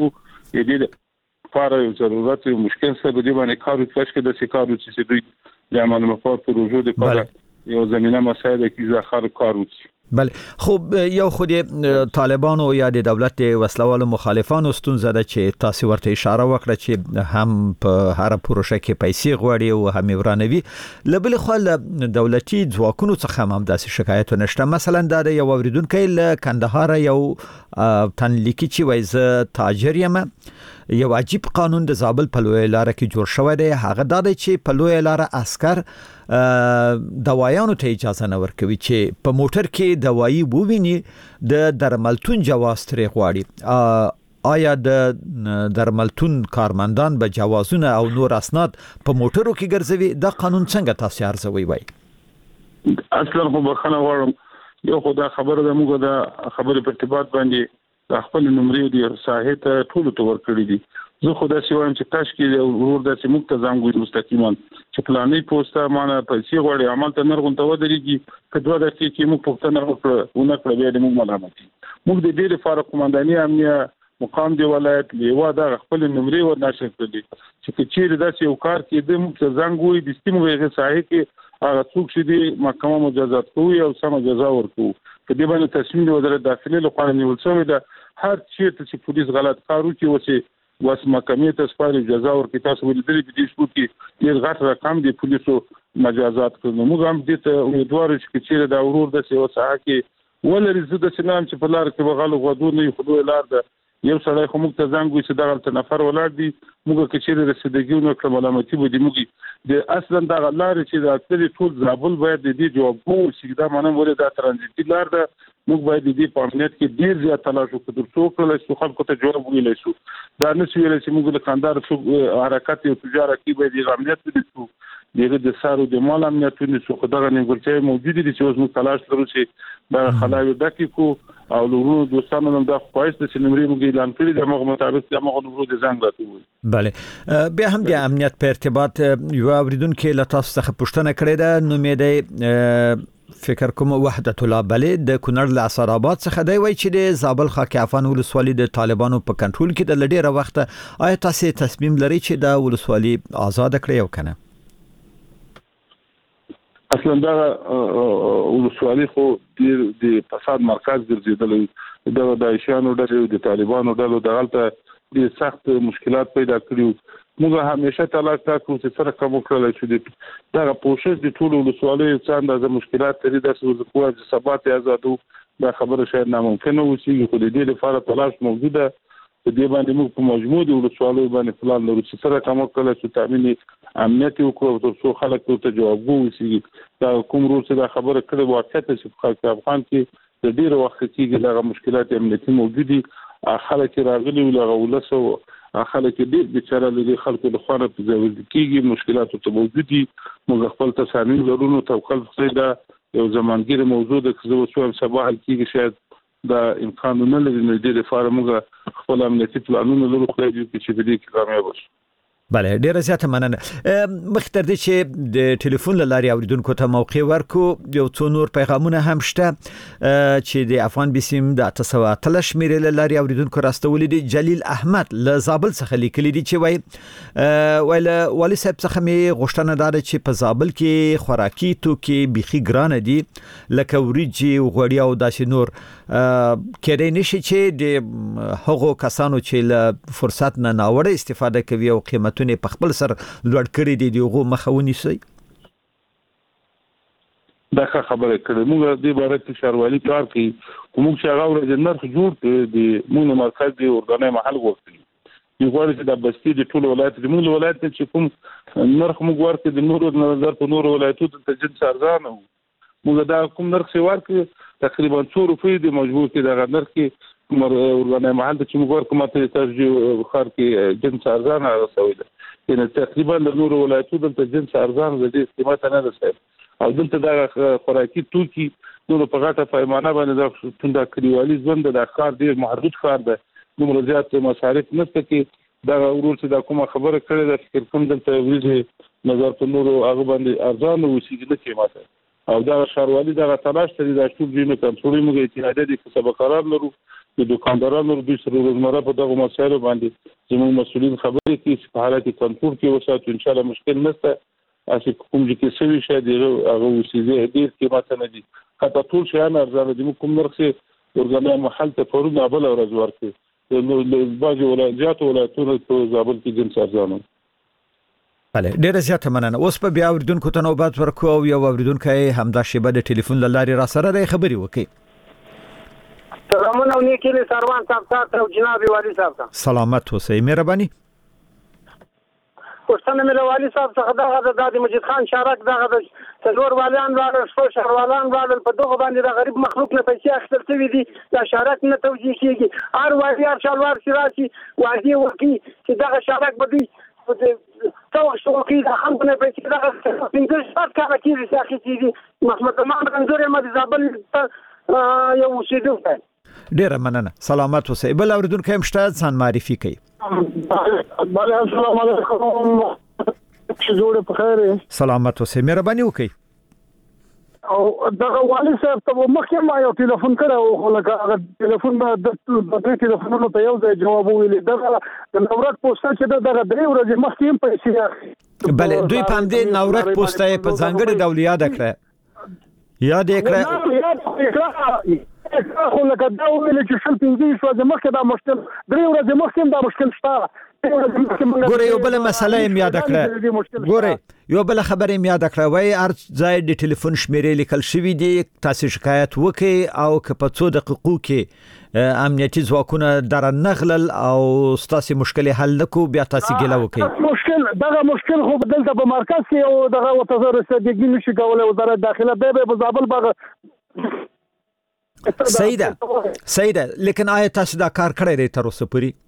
[SPEAKER 5] دې فار ضرورت مشکل سره د باندې کارو کښ کې د سکارو چې دوی د عمل مفاد پروژو د لپاره یو زمينه مسایل کې ځخر کارو
[SPEAKER 4] بل خب یو خود طالبان او یا د دولت وسلوالو مخالفانو ستونزه ده چې تاسو ورته اشاره وکړه چې هم په هر پروژه کې پیسې غواړي او هم ورانوي لبل خو دولتي ځواکونو څخه هم داسې شکایت نشته مثلا د یو اوریدونکو له کندهار یو تن لیکي چې وایي تاجر یم یو عجیب قانون د زابل په لوی لار کې جوړ شوی دی هغه دا دی چې په لوی لار عسكر دوايانو ته اجازه نه ورکوي چې په موټر کې دوايي وویني د درملتون جواز ترې غواړي آیا د درملتون کارمندان به جوازونه او نور اسناد په موټرو کې ګرځوي دا قانون څنګه تاسو ارزوي وای
[SPEAKER 5] اصلا خو بخنه غواړم یو خدای خبره ده موږ د خبرې په ارتباط باندې د خپل نمرې دی ساحه ته ټول تور کړی دي زه خدای سي وایم چې کاش کې ورور د سیمو ته ځانګوي مستقیما چې پلانې پوسټه مانه پیسې غوړي عمل ته نرغون ته ودرېږي کډوه د کې موږ پښتنه وکړو ونه کړو بیا د موږ ملامت موږ د ډېر فارق قومنداني امنیه مقام دی ولایت لیوا د خپل نمرې ورناشر کړی چې چیرې داسې یو کار کې د موږ ځانګوي د سیمو غږه ساحه کې هغه څوک چې دی محکمه مجازات کوي او سم جزا ورکوي په دې باندې تصمیم د وزارت داخلي لخوا نیول شوی ده هر چیرته چې پولیس غلط کار وکړي وسی واس محکمې ته سپاري جزا ورکړي تاسو ولې د دې شپو کې ډیر غټ رقم دی پولیسو مجازات کوي موږ هم دې ته امیدوار یو چې چیرې دا ورور د سیو ساحه کې ولري زده سنام چې په لار کې بغالو غوډو نه خو لار ده یو سړی خو موږ ته ځانګوي چې دا غلط نفر ولاړ دي موږ کې چیرې رسیدګي نو کړم علامتي بده موږ د اصلا دا لار چې دا اصلي ټول زابل باید د دې جواب کوو چې دا مانم ولې دا ترانزیتي لار ده موږ باید د دې په امنیت کې ډیر زیات تلاش وکړو ترڅو کله چې خلکو ته جواب ویلی شو دا نه سوي چې موږ د کاندار حرکت او تجارت کې باید د امنیت وکړو دغه د سارو د مال امنیت ونیسو خو دغه نیمګړتیا موجوده دي چې اوس موږ تلاش لرو چې دا خلای دکې کو او لورو دوستانو نن د خوښ د سینمري موږ اعلان کړی د موږ مطابق د موږ نورو د ځان راټول
[SPEAKER 4] بله بیا هم د امنیت په ارتباط یو اوریدونکو له تاسو څخه پوښتنه کړې ده نو مې د فکر کوم وحدت الله بلې د کونړ له اسعد آباد څخه دی وای چې د زابل خاک افغان ولسوالي د طالبانو په کنټرول کې د لډیره وخت آیا تاسو تصمیم لرئ چې د ولسوالي آزاد کړئ او کنه؟
[SPEAKER 5] اصلا دا ولسوالي خو د فساد مرکز ګرځیدل د داعشانو ډلې د طالبانو ډلو دغلته د سخت مشکلات پیدا کړیو. موږ همیشه تلاش وکړو چې سره کوم کړل چې دا پوښښ د ټولو ولسوالۍ څخه د مشکلات لري د سوزکو د ثبات آزادو دا خبره شاید ناممکن وي خو د دې لپاره تلاش موجوده. د دې باندې موږ په مجموع د ولسوالۍ باندې پلان لرو چې سره کوم کړل چې تامین امنیت وکړو تر څو خلک ته جوابګو وي. دا کوم روز دا خبره کړې واقعیت چې په افغان کې د ډیرو وخت کې دا مشکلات امنیتي موجودي خلک راغلي ولا ولسو خلک دې بیچاره لري خلکو د خوانه په ځوځ کېږي مشکلات ته موجودي. موږ خپل تصامیم ضروري توکل فیدا یو زمانګيري موضوع د خزو شو صباح کېږي شاید دا امکان نه لري نه دې لپاره موږ خپل امنیتي پلانونه لرو خو دې چې دې کې کامیاب شو.
[SPEAKER 4] بله ډیره زیاته مننه. مختر دې چې د ټلیفون لاري اوریدونکو ته موقع ورکو یو څو نور پیغامونه هم شته چې د افغان بسیم د تاسو اتل شمیرې لاري اوریدونکو راستولې دي. جلیل احمد له زابل څخه لیکلي دي چې وای ویل والي صاحب څخه می غوښتنه ده چې په زابل کې خوراکي توکي بيخي ګران دي لکه وريجي غوړي او داسې نور کېدای نشي چې د هغو کسانو چې له فرصت نه ناوړه استفاده کوي او قیمتونه په خپل سر لوړ کړی دي دغه مخاوني سي.
[SPEAKER 5] دا خبره کړې موږ د عبارت شاروالي کار کوي کوم چې هغه ورځ نرخ جوړ کړي د موږ مرکز دی اورګانې محل وکړي یو غواړي چې د بستی د ټول ولایت د موږ ولایت چې کوم نرخ موږ ورکړي د نورو نظر په نورو ولایتو ته جنس ارزانه موږ دا کوم نرخ ورکړي تقریبا څو روپۍ د مجبور کې د نرخ کې ورغنه محل چې موږ ورکوم ته تاسو خار کې جنس ارزانه رسوي ده یعنی تقریبا د نورو ولایتو د جنس ارزانه د دې قیمت نه رسوي او دلته دا خوراکي توکي نور په غاټه پیمانه باندې د څنګه کلیوالي ژوند د ښار ډیر محدود ښار ده نو زیات مصارف نشته کې دا ورور چې دا کومه خبره کړې ده چې کوم دلته ویلي نظر په نورو هغه باندې ارزانه وسیږي د قیمته او دا شاروالي دا تلاش لري دا ټول دینه کنټرول موږ اتحادیه دي چې سبا قرار لرو د دکاندارانو د سره روزمره په دغه مسایلو باندې زموږ مسؤلین خبرې کوي چې په حالت کنټرول کې وساتو ان شاء الله مشکل نشته اسی کوم چې سوي شه دی هغه وسیږي ډیر قیمت نه دي حتی ټول شیان ارزانه دي کوم مرخه ورغله محل ته فورونه بل ورځ ورکړي نو بعضي ولایتونو ولایتونو په زابل کې جنس ارزانه.
[SPEAKER 4] بله ډیره زیاته مننه. اوس په بیا اوریدونکو ته نوبت ورکو او یو اوریدونکو همدا شیبه د ټلیفون لاري را سره د خبري وکي.
[SPEAKER 10] سلامونه نیکی له سروان صاحب ته او جناب والی صاحب ته.
[SPEAKER 4] سلامت اوسئ مهرباني.
[SPEAKER 10] پښتنه مې والی صاحب څخه د دادی مجید خان شارک دغه د څلور والیان راغلل شو شهروالان راغلل په دغه باندې د غریب مخلوق نه پیسې اخیستل شوی دي دا شارک نه توجیه کیږي هر والی هر شلوار سراسي واجی وکي چې دغه شارک به دوی تو شو کې د خلکو نه پیسې دغه پنځه شپږ کاله کېږي چې اخیستي دي محمد امان رنځور ما د زابل یو اوسېدونکی.
[SPEAKER 4] ډیره مننه. سلامت اوسئ. بل اوریدونکو هم شته ځان معرفي کوي.
[SPEAKER 10] بله السلام علیکم چې جوړ په خیر.
[SPEAKER 4] سلامت اوسئ مهرباني وکړئ.
[SPEAKER 10] او دغه والی صاحب ته مخکې ما یو ټلیفون کړو خو لکه هغه ټلیفون به د دې ټلیفونونو ته یو ځای جواب ویلي دغه د نورک پوسټه چې دغه درې ورځې مخکې هم پیسې اخلي.
[SPEAKER 4] بله دوی په همدې نورک پوسټه په ځانګړي ډول یاد کړه یاد یې کړه خو لکه دا ویل چې شل پنځه شو د مخکې دا مشکل درې ورځې مخکې دا مشکل شته. ګوره یو بل مسله یې یاد کړه ګوره یو بل خبره یې یاد کړه وای هر ځای د ټلیفون شمیرې لیکل شوی دی تاسو شکایت وکړئ او که په څو دقیقو کې امنیتي ځواکونه در نغلل او ستاسو مشکل حل نکو بیا تاسو ګیله وکړئ.
[SPEAKER 10] مشکل دغه مشکل خو دلته په مرکز کې او دغه وتزر صدیقی نشي کولای وزارت داخله به په زابل باغ
[SPEAKER 4] سیده سیده لیکن آیا تاسو دا کار کړی دی تر اوسه پورې؟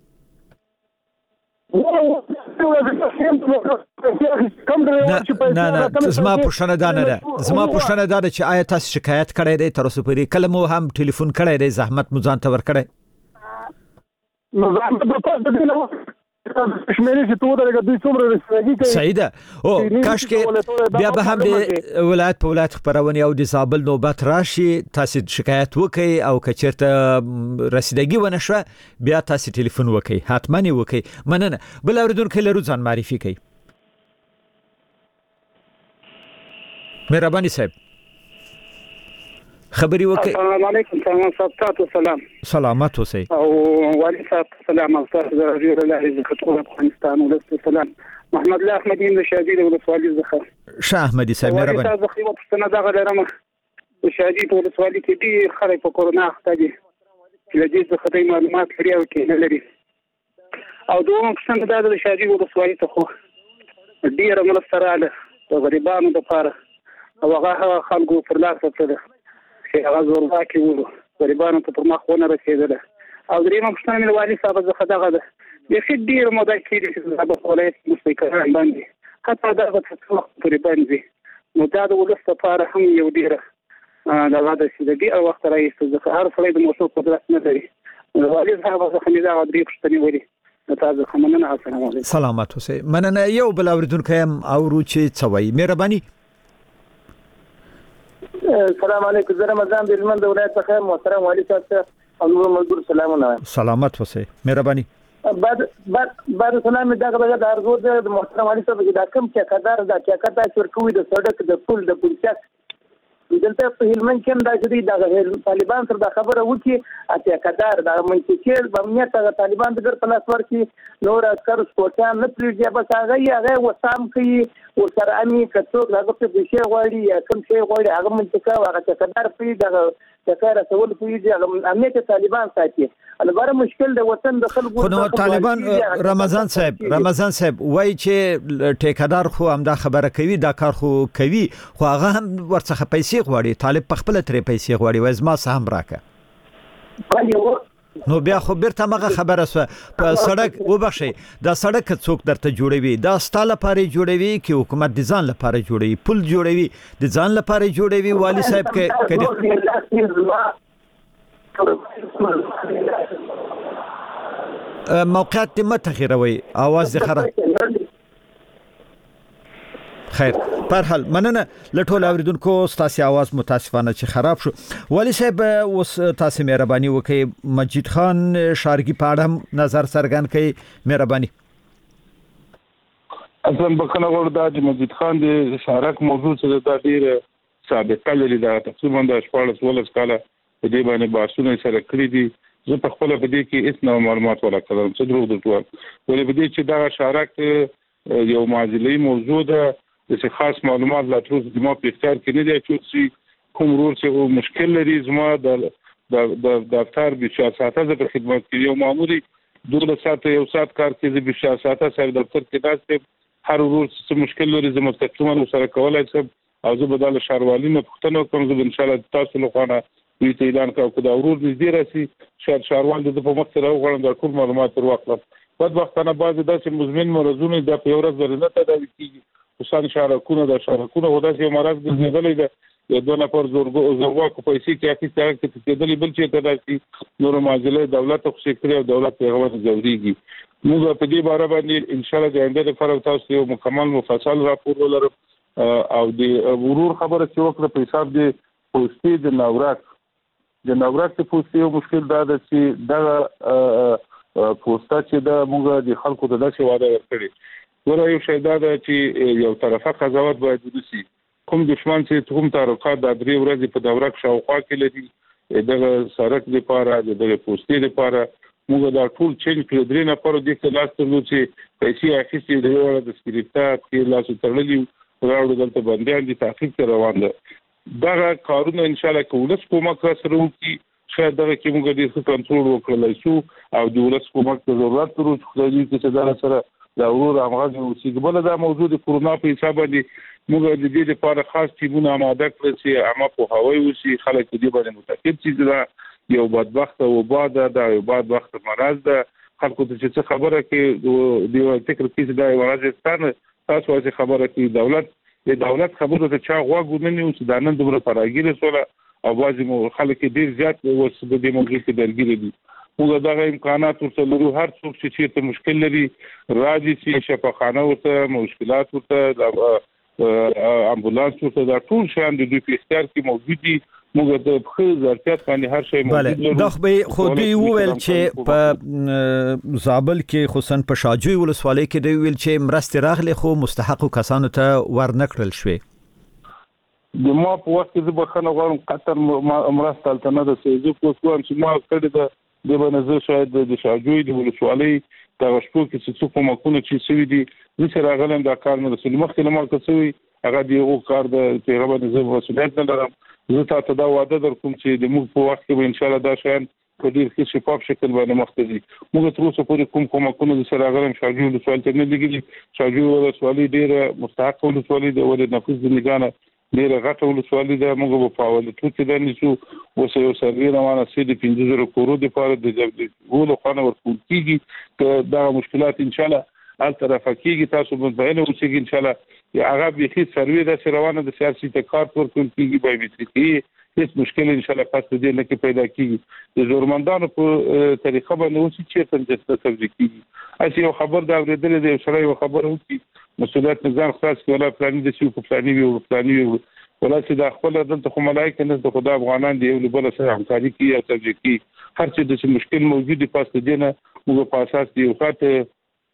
[SPEAKER 4] نه نه زما پوښتنه دا نه ده زما پوښتنه دا ده چې آیا تاسو شکایت کړی دی تر اوسه پورې کله مو هم ټلیفون کړی دی زحمت مو ځان ته ورکړی؟
[SPEAKER 10] نو زحمت په تاسو دی نو
[SPEAKER 5] شمېرې چې تو درګه دوی څومره رسېږي کوي
[SPEAKER 4] صحیح ده او کاش کې بیا به هم د ولایت په ولایت خبرونه او د زابل نوبت راشي تاسو شکایت وکړي او کچرته رسیدګي ونه شو بیا تاسو ټلیفون وکړي حتما یې وکړي مننه بل اوریدونکو لرو ځان معرفي کړئ مهرباني صاحب خبري وکړئ
[SPEAKER 10] السلام علیکم تاسو سلام
[SPEAKER 4] سلامات اوسئ
[SPEAKER 10] او والي صاحب سلام استاذ رجل الله ذکر افغانستان ولست سلام محمد الله احمدی د شادي د ولسوالۍ ځخه
[SPEAKER 4] شاه احمدي صاحب مهرباني
[SPEAKER 10] تاسو خو په ستنه دغه لرم د شادي په ولسوالۍ کې دي خلک په کورونا اخته دي چې د دې څخه د معلومات لري او کې نه لري او دوه څنګه د شادي ولسوالۍ ته خو ډیره ملستراله د غریبانو لپاره او هغه خلکو پر لاس ته چې هغه زورواکي وو غریبانو ته پر مخ ونه رسېدله او درېمه پوښتنه مې والي صاحب څخه دغه ده بیخي ډېره موده کېږي چې د ولایت مستحقان باندې حتی دغه څه وخت پورې باندې نو دا د ولس لپاره هم یو ډېره دغه ده چې د دې وخت راایستل ځکه هر سړی د موضوع قدرت نه لري والي صاحب څخه مې دغه درې پوښتنې ولي تاسو څخه مننه السلام علیکم
[SPEAKER 4] سلامات اوسئ مننه یو بل اوریدونکو هم اورو چې څه وایي مهرباني
[SPEAKER 11] السلام علیکم زه رمضان د ژوند د ولایت څخه محترم والي صاحب او نور مزدور سلامونه
[SPEAKER 4] سلامات اوسئ مهرباني
[SPEAKER 11] بعد بعد بعد سلام دغه د ارزو د محترم والي صاحب چې دا کوم چې قدر دا چې کته شرکوي د سړک د پل د پولیس دلته په هلمند کې دا چې د طالبان سره د خبره وکي چې قدر دا منځکیل بمنیت د طالبان د پر لاس ورکی نور عسكر سپورټان نه پریږي بس هغه هغه وسام کوي او سره امي کڅو هغه په شی غوړي یا کوم شی غوړي هغه منځکا هغه چې قدر په دغه څکر سوال کوي چې امنیت طالبان ساتي البته مشکل د وطن د خلکو
[SPEAKER 4] خو طالبان رمضان صاحب رمضان صاحب وای چې ټیکادار خو هم دا خبره کوي دا کار خو کوي خو هغه هم ورڅخه پیسې غواړي طالب په خپل ترې پیسې غواړي وای زما سهم راکه نو بیا خو بیرته مغه خبره سو په سړک وبخشي دا سړک څوک درته جوړوي دا ستاله لپاره جوړوي چې حکومت د ځان لپاره جوړوي پل جوړوي د ځان لپاره جوړوي والي صاحب کې کړي موقعیت دې متغیروي आवाज دې خراب خیر پر حال مننه لټول اوریدونکو ستاسو आवाज متاسفانه چې خراب شو والي صاحب اوس تاسو مهرباني وکړئ مجید خان شارګي پاړم نظر سرګن کړئ مهرباني
[SPEAKER 5] اصلا بکنه ورته د مجید خان د شارک موضوع څه د ډیر سابقه لري دا تقریبا د شپږ ولس کاله په دې باندې باسونه سره کړی دي زه په خپل په دې کې هیڅ نو معلومات ولا کړم څه درو درته ولې په دې چې دا شارک یو معادلې موضوع ده د خاص معلومات لا تر اوسه د ما په اختیار کې نه دي چې کوم رول څه مشکل لري زما د د دفتر به سیاست د خدمت کې یو ماموري دوه ساعت یو ساعت کار کې د سیاست سره دفتر کې داسې هر رول څه مشکل لري زما مستقیما سره کولای شم او زه بدل شاروالي نه پښتنه کوم زه ان شاء الله تاسو له خانه وی اعلان کوم دا ورور دې راسي شهر شاروال د په مخ سره وغواړم د ټول معلومات ور واخلم بدبختانه بعض داسې مزمن مرزونه د په ورځ ورنه تداوي کیږي وسان شارکونه د شارکونه وداسې یو مرض ګرځېدلې ده یو دوه نفر زورګو زورواکو پیسې کې اخیستل کې کېدلې بل چې تداسي نور معجزه دولت خو شکر او دولت پیغام ضروريږي موږ په دې باره باندې ان شاء الله د انده لپاره تاسو یو مکمل مفصل راپور ولرو او د ورور خبره چې وکړه په حساب د پوسټي د ناوراک د ناوراک په پوسټي یو مشکل دا ده چې دا پوسټا چې د موږ د خلکو ته داسې وعده ورکړي ورته یو شی دا ده چې یو طرفه قضاوت باید وشي کوم دشمن چې کوم تعرفات د درې ورځې په دوره کې شاوخوا کې لري دغه سرک لپاره دغه پوسټي لپاره موږ دا ټول چینج کړو درې نه پر دې کې لاس ترلو چې پیسې اخیستې د یو د سکریپټات کې لاس ترلې راوړل دلته باندې دي تحقیق روان ده دا کارونه ان شاء الله کومس کومک سره وکي شاید دغه کې موږ دې کنټرول وکړلای شو او د ولس کومک ته ضرورت درو چې چې دا سره دا ورور امغه چې بل دا موجود کورونا په حساب باندې موږ د دې لپاره خاص ټیمونه آماده کړل چې عامه په هوای وشي خلک دې باندې متأکد چې دا یو بدبخت او باد دا یو بدبخت مرز ده خلکو ته چې خبره کې دی فکر کې دا یو مرز ستانه تاسو چې خبره کې دولت د دولت خبرو ته چا غوږ نه نیو چې دا نن دومره فراګیره سره او بازي مو خلک ډیر زیات اوس د دې موضوع کې درګیري دي موږ دغه امکانات ورته لرو. هر څوک چې چیرته مشکل لري راځي چې شفاخانه ورته مشکلات ورته امبولانس ورته دا ټول شان د دوی په اختیار کې موجود دي. موږ د خپل ظرفیت باندې هر شی موجود لرو.
[SPEAKER 4] دا خو خو دی ویل چې په زابل کې خصوصا په شاجوی ولسوالۍ کې دی ویل چې مرستې راغلي خو مستحق کسانو ته ورنکړل شوې.
[SPEAKER 5] د ما په وخت کې بخښنه غواړم قطر مرسته التنه د سيزو په کوم چې ما کړی د د بنزه شاید د شاجوی د ولسوالۍ د غشپو کې څه څه کومه چې سوي دي د سره غلم د کار نه رسول مخکې نه مارکه سوي هغه دی او کار د پیغمبر نظر مسؤلیت نه لرم. زه تاسو ته دا وعده درکوم چې د موږ په وخت کې ان شاء الله دا شاید په ډیر ښه شفاف شکل باندې مخته دي. موږ تر اوسه پورې کوم کومه کومه د سره غلم شاجوی ولسوالۍ ته نه لګیږي. شاجوی ولسوالۍ ډیره مستحق ولسوالۍ د ولې نفوذ د نگانه ډیره غټه ولسوالۍ ده. موږ په فعالیتو کې د نیسو اوس یو سروي روانه سي د پنځه زره کورو د لپاره د ټول خانه ورکول کیږي ته دا مشکلات ان شاء الله ال طرفه کیږي. تاسو متبینه اوسئ ان شاء الله یا هغه به هیڅ سروي د روانه د سیاسي تکار ورکول کیږي بایومټریکي هیڅ مشکل ان شاء الله پاتې دي نه کې پیدا کیږي. د زورمندانو په طریقه باندې اوسې چې څنګه تفصیل کیږي. اسی یو خبر دا ورېدل دی سره یو خبر وکي مسؤلیت نظام خاص ولا پلان دي چې په پلاني وي او پلاني وي ولا چې د خپل دلته خو ملائکه نه د خدا افغانان دی یو بل سره همکاري کوي او تفصیل کوي. هر څه د مشکل موجود دي پاتې دي نه موږ په اساس دی وخت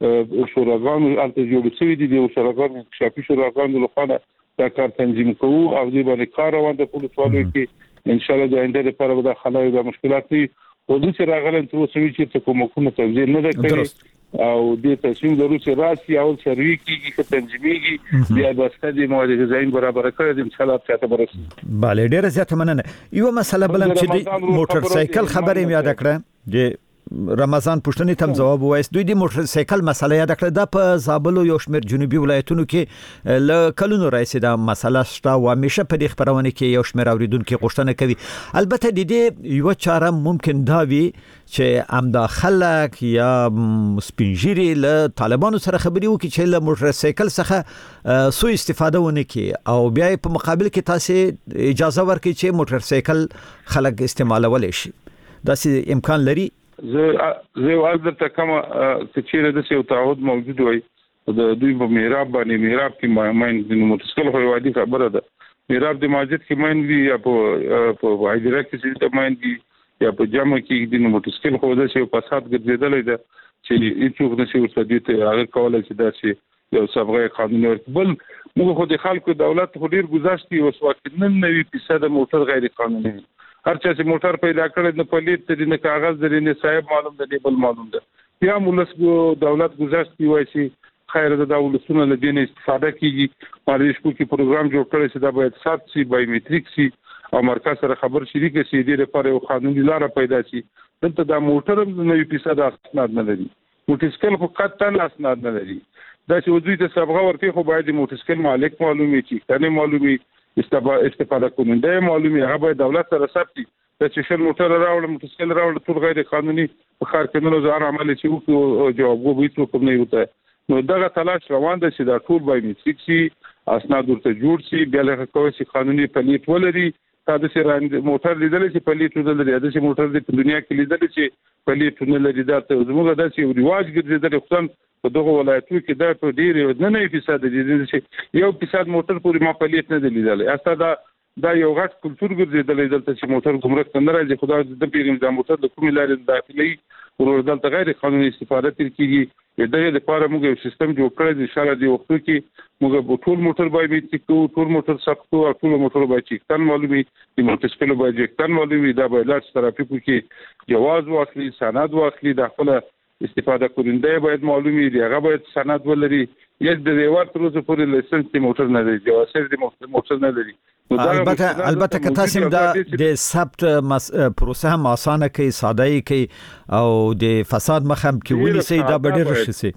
[SPEAKER 5] شوراګانو الته جوړ شوی دي د شوراګانو شافي شوراګانو لپاره دا کار تنظیم کوو او دې باندې کار روان دي په ټولو کې ان شاء الله د انده لپاره به خلای د مشکلات دي او د څه راغلن تر اوسه چې کومه کومه توزیع نه ده کړې او د تصمیم د روسي راسي او سروي کېږي چې تنظیميږي بیا د استادي مواد غذایی برابر کړی ان شاء الله تاسو برسي.
[SPEAKER 4] bale ډیره زیاته مننه. یو مسله بلم چې موټر سایکل خبرې مې یاد کړه د رمضان پښتنې تم جواب وایست. دوی د موټر سایکل مسله یاد کړه د په زابل او شمیر جنوبي ولایتونو کې ل کلونو راځي دا مسله شته او همیشه په دې خبرونه کې یو شمیر اوریدونکو غوښتنه کوي. البته د دې یو چاره ممکن دا وي چې امدا خلک یا سپینجيري له طالبانو سره خبري وکړي چې له موټر سایکل څخه سو استفاده ونه کړي او بیا په مقابل کې تاسو اجازه ورکړي چې موټر سایکل خلک استعمالول شي. دا سي امکان لري.
[SPEAKER 5] زه زه ولر ته کوم چې د یو تعهد موجود وي د دوی په میراب باندې میراب کې ماین د متسکل خو وادي خبره ده. میراب د ماجد کې ماین وی یا په په حجره کې چې ماین وی یا په جامع کې د متسکل خو د یو فساد ګرځیدل ده چې هیڅوک نشي ورته دي هغه کولای شي دا چې یو سبغه قانوني بل موږ خو د خلکو دولت خو ډیر گذاشتي اوس وخت نن نوي فیصد موټر غیر قانوني هر چا چې موټر پیدا کړی نه پلیت دي نه کاغذ دي نه صاحب معلوم دي بل معلوم ده یا مولس دولت گذاشتي وای شي خیر د دولتونو له دې استفاده کیږي. پاریس کو کې پروګرام جوړ کړی چې دا باید سات سي بایومټریک سي او مرکز سره خبر شریک شي د لپاره یو قانوني لار پیدا شي. دلته دا موټر نه یو فیصد اسناد نه لري موټرسکل خو قطعا اسناد نه لري. دا چې وځي د سبغه ورته خو باید موټرسکل مالک معلومي شي کنه معلومي استفاده کوونده معلومي هغه باید دولت سره ثبتي چې شل موټر راوړل موټرسکل راوړل ټول غیر قانوني په خار کې نو زار عمل چې وو جواب وو کوم نه وته. نو دغه تلاش روان ده چې دا ټول بایومټریک سي اسناد ورته جوړ سي بیا له کوم سي قانوني پلیټ ولري. تاسو سره موټر لیدل چې پلیټ ولري د دې موټر د دنیا کې لیدل چې پلیټ نه لري دا ته زموږ داسې یو ریواج ګرځیدل خصوصا په دغه ولایتونو کې دا په ډیر نه نه فیصد دي چې یو فیصد موټر پورې ما پلیټ نه لیدل. استا دا دا یو غټ کلچر ګرځیدل دلته چې موټر ګمرک نه راځي خدای د پیغام د موټر د کومې لارې داخلي ورور دلته غیر قانوني استفاده کیږي. د دې لپاره موږ یو سیستم جوړ کړی دی. ان شاء الله د وختو کې موږ ټول موټر باندې چې ټول موټر سختو او ټول موټر باندې چې تن معلومي د موټر سپیل باندې تن معلومي دا به لاس ترافیکو کې جواز واخلي سند واخلي د خپل استفاده کولنده باید معلومي دی هغه باید سند ولري. یک د ریوار تر اوسه پورې لایسنس د موټر نه لري جواز د موټر نه لري.
[SPEAKER 4] البته البته که تاسو د ثبت پروسه هم اسانه کوي ساده کوي او د فساد مخه هم کې ونی سي دا ډېر رشي.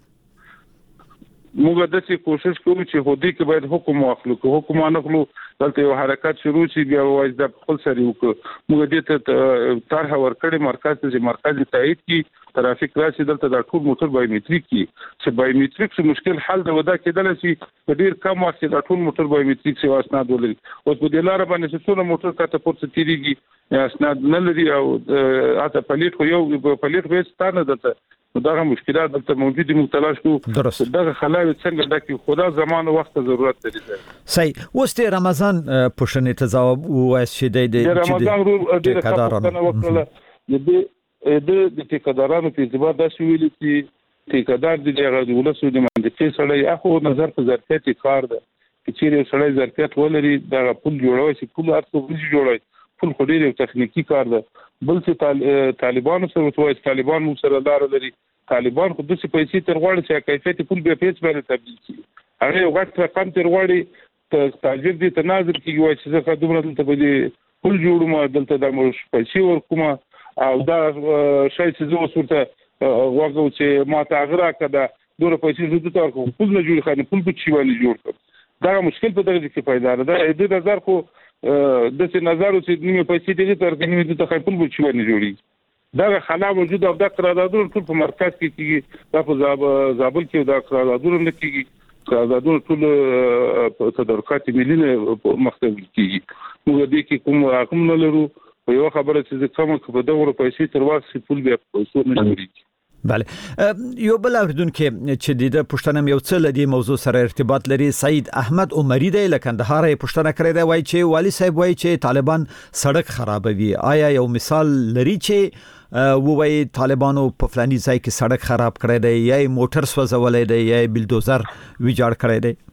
[SPEAKER 5] موږ د څه کوشش کوو چې هودي کې باید حکم واخلو که حکم نه خلو دلته یو حرکت شروع شي بیا وایي د خپل سره وکړو. موږ دې ته طرح ورکړې مرکز ته مرکز تایید کی ترافیک راشي دلته د ټول موټر بایومټریک کی چې بایومټریک څه مشکل حل د ودا کېدل شي په ډیر کم وخت کې د ټول موټر بایومټریک څخه اسناد ولري اوس په دې لار باندې چې څونه موټر کاته پورته تیریږي اسناد نه لري او اته پلیټ خو یو پلیټ به ستانه دته دا مشکلات دلته موجود دي متلاش کو دا خلاوي څنګه د کې خدا زمانه وخت ضرورت لري
[SPEAKER 4] صحیح اوس د رمضان پوښتنې ته ځواب وایي چې د
[SPEAKER 5] رمضان رو د کډارانو د د د ټیکدارانو په اعتبار دا ویل چې ټیکدار د هغه د ولسو د منځ سړی اخو نظر په ظرفیت کار ده چې چیرې سړی ظرفیت ولري دا پول جوړوي چې پول ارته ورځي جوړوي پول خو ډېر تخنیکی کار ده بل چې طالبانو سره وایي طالبان مو سره لار لري طالبان خو د څه پیسې تر غواړي چې کیفیت پول به پیس باندې تبدیل شي هغه وخت رقم تر غواړي تاجر دي تناظر کیږي وایي چې څه دومره دلته به پول جوړوم دلته د مو پیسې ورکوم او دا شای چې زه وسورته واغو چې ما ته غره کده دوره پیسې زده تر کو پول نه جوړ خانه پول په چی باندې جوړ کړ دا مشکل په درجه کې پیدا ده د نظر خو د څه نظر چې نیمه پیسې دي تر کې نیمه ته خپل پول په چی باندې جوړي دا خلا موجود او دا قراردادونه ټول په مرکز کې کیږي دا په زابل کې دا قراردادونه نه کیږي قراردادونه ټول تدارکات ملي مختلف کیږي موږ دې کې کوم رقم نه لرو په یو خبره چې کوم په دغه پیسې تر واسه پول بیا پیسې نه جوړیږي
[SPEAKER 4] بله یو بل اوریدونکو چې د پښتنم یو څه لدی موضوع سره ارتباط لري سید احمد عمری دی له کندهار یې پښتنه کړې دی وایي چې والی صاحب وایي چې طالبان سړک خرابوي آیا یو مثال لري چې وایي طالبانو په فلاني ځای کې سړک خراب کړی دی یا موټر سوځولې دی یا بلډوزر ویجاړ کړی دی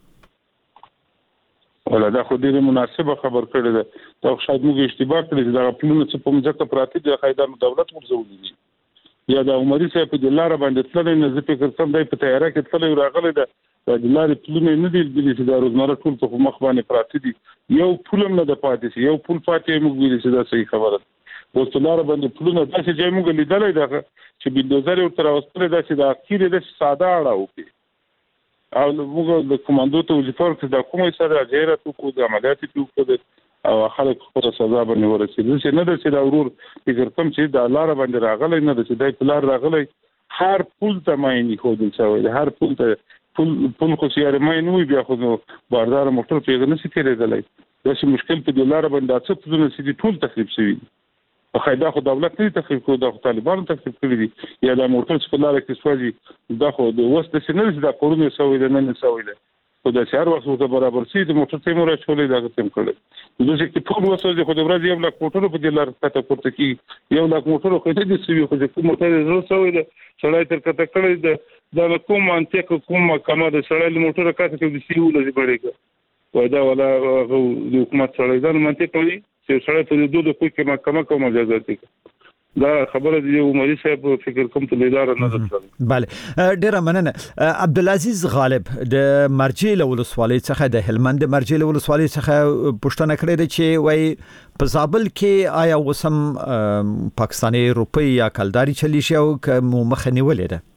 [SPEAKER 5] ولا دا خو ډیره مناسبه خبر کړی ده دا شاید موږ اشتباه کړی چې دا پلونه چې په مځکه پراته دي خایدانو دولت ورزولې دي یا دا عمري صاحب په لار باندې تللی نه زه فکر کوم دای په تیاره کې تللی راغلی ده د لارې پلونه نه دي چې دا روزمره ټول په مخ باندې پراته دي یو پلم نه د پاتې شي یو پل پاتې موږ ویل چې دا صحیح خبره ده اوس لار باندې پلونه داسې ځای موږ لیدلای ده چې بلډوزر ورته راوستل دا چې د اخیری د ساده اړه او موږ د کمانډو ته وظیفه ورکړه د کومې سره غیرت کو د عملیات وکړه او خلک خپل سزا باندې ورسېدل چې نه د چې دا ورور فکر کوم چې د لار باندې راغلی نه د چې د لار راغلی هر پول ته مایني خو دل څوي هر پول ته پول پول خو سیاره مایني وي بیا خو باردار موټر پیغه نه سکیږي دا چې مشکل په د لار باندې څه پونه سړي ټول تخریب شوی په خایدا خو دولت نه تخریب کو د طالبانو تخریب کړی دي یا د موټر په لار کې سوځي دا خو د وسته سینل د قرونه سوي د نن سوي ده خو د شهر وخت ته برابر سي د موټر تیمور چولې دا تم کړل د چې ټول وسوځي خو د ورځ یو لاک موټر په د لار کته پورته کی یو لاک موټر خو ته د سوي خو د موټر زو سوي ده سړی تر کته کړی ده د کوم انتیک کوم کما د سړی موټر کته کې د سیو لږ بړېګه ودا ولا د حکومت سړی ځان منطق کوي چې سړی ته د دوه کوم کما کما کوم اجازه دي دا خبره دی عمري صاحب فکر کوم ته لیدار نه درته
[SPEAKER 4] bale ډیره مننه عبدالعزيز غالب د مرجیل ولسوالۍ څخه د هلمند مرجیل ولسوالۍ څخه پښتنه کړې ده چې وای په زابل کې آیا وسم پاکستاني روپی یا کلداري چلی شي او مو مخه نیولې ده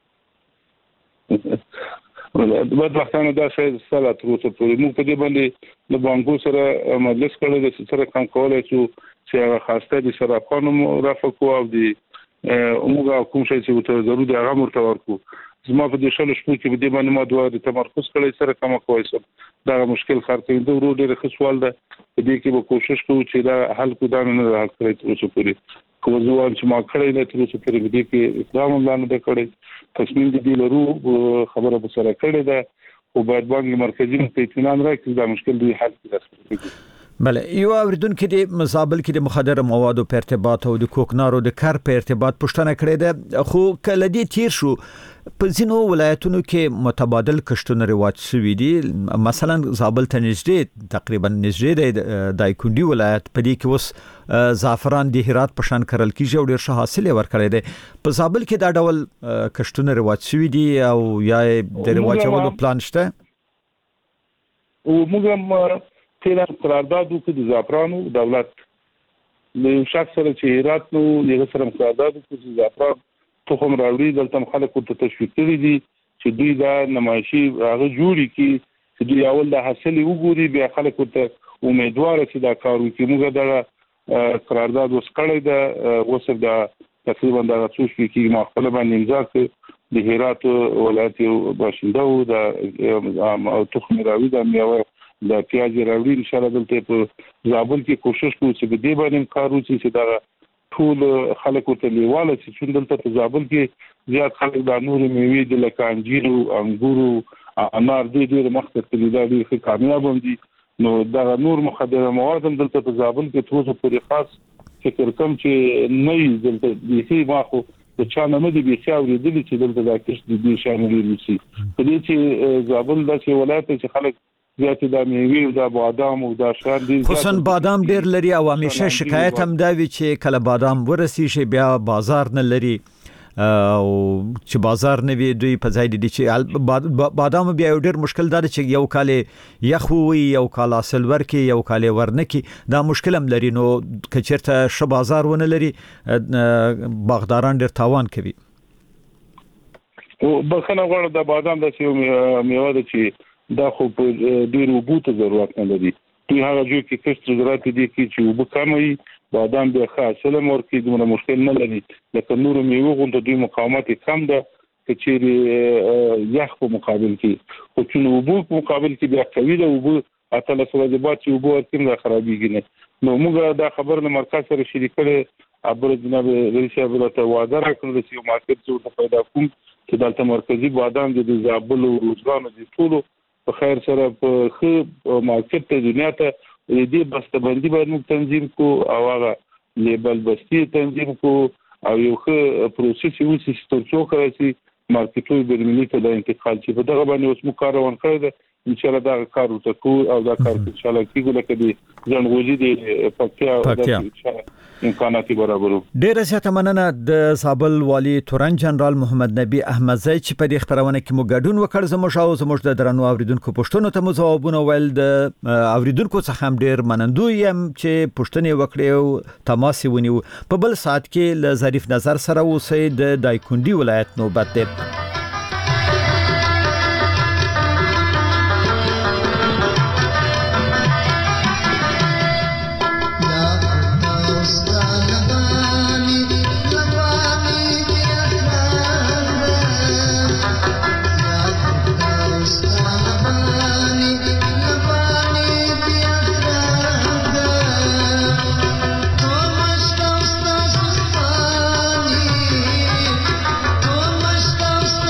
[SPEAKER 5] بعد وختانه دا شی سره تروسه پورې موږ په دې باندې د بانکو سره مجلس کړل چې سره کم کولای شو چې خاصه د شرافانو رافع کو او د موږ کوم شي چې ته ضروري هغه مرته ورکو زما په دې شل شپو کې په دې باندې ما دوه د تمرکز کړی سره کوم کوی سم دا مشکل خار کوي د ورو ډېر ښه سوال ده دې کې به کوشش کوو چې دا حل کو دا نه حل کړی تروسه پورې کوم ځوان چې ما کړی نه تروسه پورې دې کې اقدام لاندې د کړی تصمیم دې لرو خبره به سره کړی ده او باید بانک مرکزی ته اطمینان راکړي دا مشکل دی حل کړي
[SPEAKER 4] بله یو اوریدونکو د مزابل کې د مخدر موادو په ارتباط او د کوکنارو د کار په ارتباط پوښتنه کړې ده خو کله دې تیر شو په ځینو ولایتونو کې متبادل کشتونه رواج شوي دي مثلا زابل ته نږدې تقریبا نږدې د دایکندي ولایت په دې کې اوس زعفران د هرات په شان کرل کیږي او ډېر ښه حاصل ورکړی دی په زابل کې دا ډول کشتونه رواج شوي دي او یا د رواجولو پلان شته
[SPEAKER 5] او موږ تیران قرارداد وکړو د زعفرانو دولت له شخص سره چې هرات نو یو سره قرارداد وکړو چې زعفران تخم راوړي دلته خلکو ته تشویق کړی دي چې دوی دا نمایشي هغه جوړي کی چې دوی اول د حاصل وګوري بیا خلکو ته امیدوار چې دا کار وکړي موږ دا قرارداد وسکړی دا وسه دا تقریبا دا څو شي کې مخاله باندې امضا کړ د هرات ولایت باشنده او د او تخم راوي د میوه د پیاز راوړي ان شاء الله دلته په زابل کې کوشش کوو چې د دې باندې کارو چې دا ټول خلکو ته لیواله چې دلته په زابل کې زیات خلک د نور میوې د لکه انجیر او انګور انار دې ډېر مخکې لیدل دي کامیاب دي نو دا نور مخدره مواد دلته په زابل کې تاسو پورې خاص فکر کوم چې نه دلته د هي ماخو د چانه نه دي بیا اوریدل چې دلته دا کښ د دې شامل دي په دې چې زابل د ولایت چې خلک زیات د میوې او د بادام او د شان دي
[SPEAKER 4] خصوصا بادام ډیر لري او همیشه شکایت هم دا وی چې کله بادام ورسی شي بیا بازار نه لري او چې بازار نه وي دوی په ځای دي چې بادام بیا ډیر مشکل دار چې یو کال یخوي یو کال سلور کې یو کال ورنکي دا مشکل هم لري نو کچرته ش بازار ونه لري باغداران ډیر تاوان کوي
[SPEAKER 5] او بخنه غواړم د بادام د میوه د چې دا خو په ډیر وبوته ضرورت نه لري دوی هغه جو کې کښت ضرورت دي چې وب کموي بادام به خاصه مورکې دونه مشکل نه لري لکه نور میوه غونډه دوی مقاومت کم ده چې یخ په مقابل کې او چې وبو په مقابل کې بیا قوي ده وبو اته له واجبات چې وبو ورکیم دا خرابېږي نه نو موږ دا خبر له مرکز سره شریک کړي ابر جناب رئیس ابراته وعده راکړل چې یو مارکیټ څه پیدا کوم چې دلته مرکزی بادام د زابل او روزګان دي ټول په خیر سره په خو مارکیټ ته دنیا ته دې بسته بندي باندې موږ تنظیم کو او هغه لیبل بستی تنظیم کو او یو ښه پروسس یو سیستم څو کړی مارکیټوي برمنی ته د انتقال چې په دغه باندې اوس مو کار روان کړی دی ان شاء الله دا کار وکړو او دا کار ان شاء الله کیږي لکه دې ځنغوزي دې پکیا او دا ان شاء الله امکانات برابرو
[SPEAKER 4] ډیر زیاته مننه د زابل والی تورن جنرال محمد نبی احمدزی چې په دې خبرونه کې مو ګډون وکړ زموږ او زموږ د درنو اوریدونکو پښتنو ته مو ځوابونه ویل د اوریدونکو څخه هم ډیر منندوی يم چې پښتنې وکړي او تماس ونیو په بل سات کې ل ظریف نظر سره اوسې د دایکندي ولایت نوبت ده
[SPEAKER 12] Stop, stop, stop.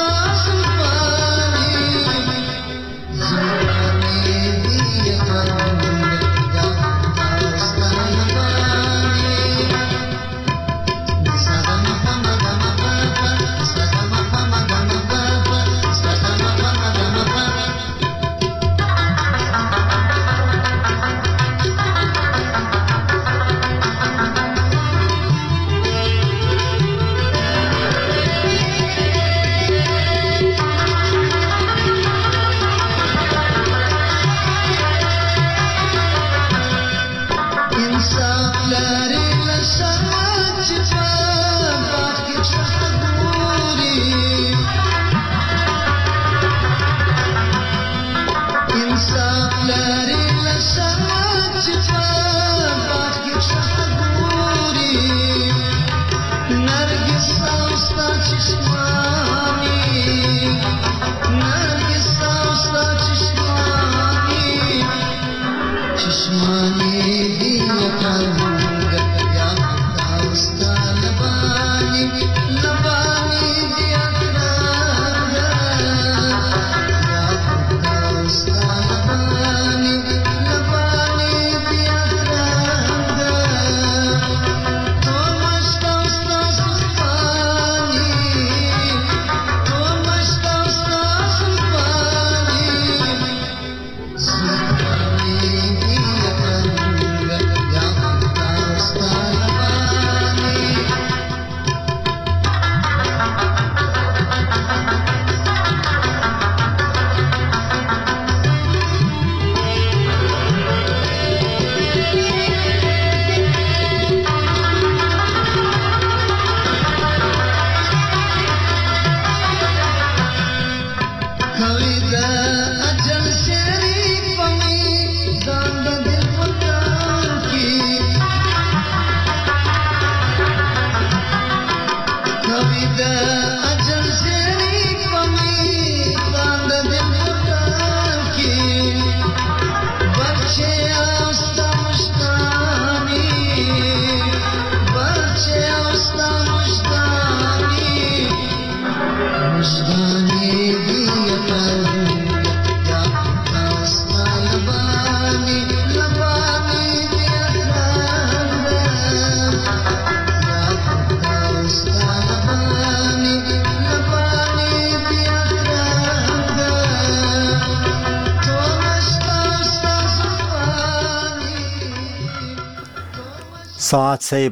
[SPEAKER 12] ساعت صاحب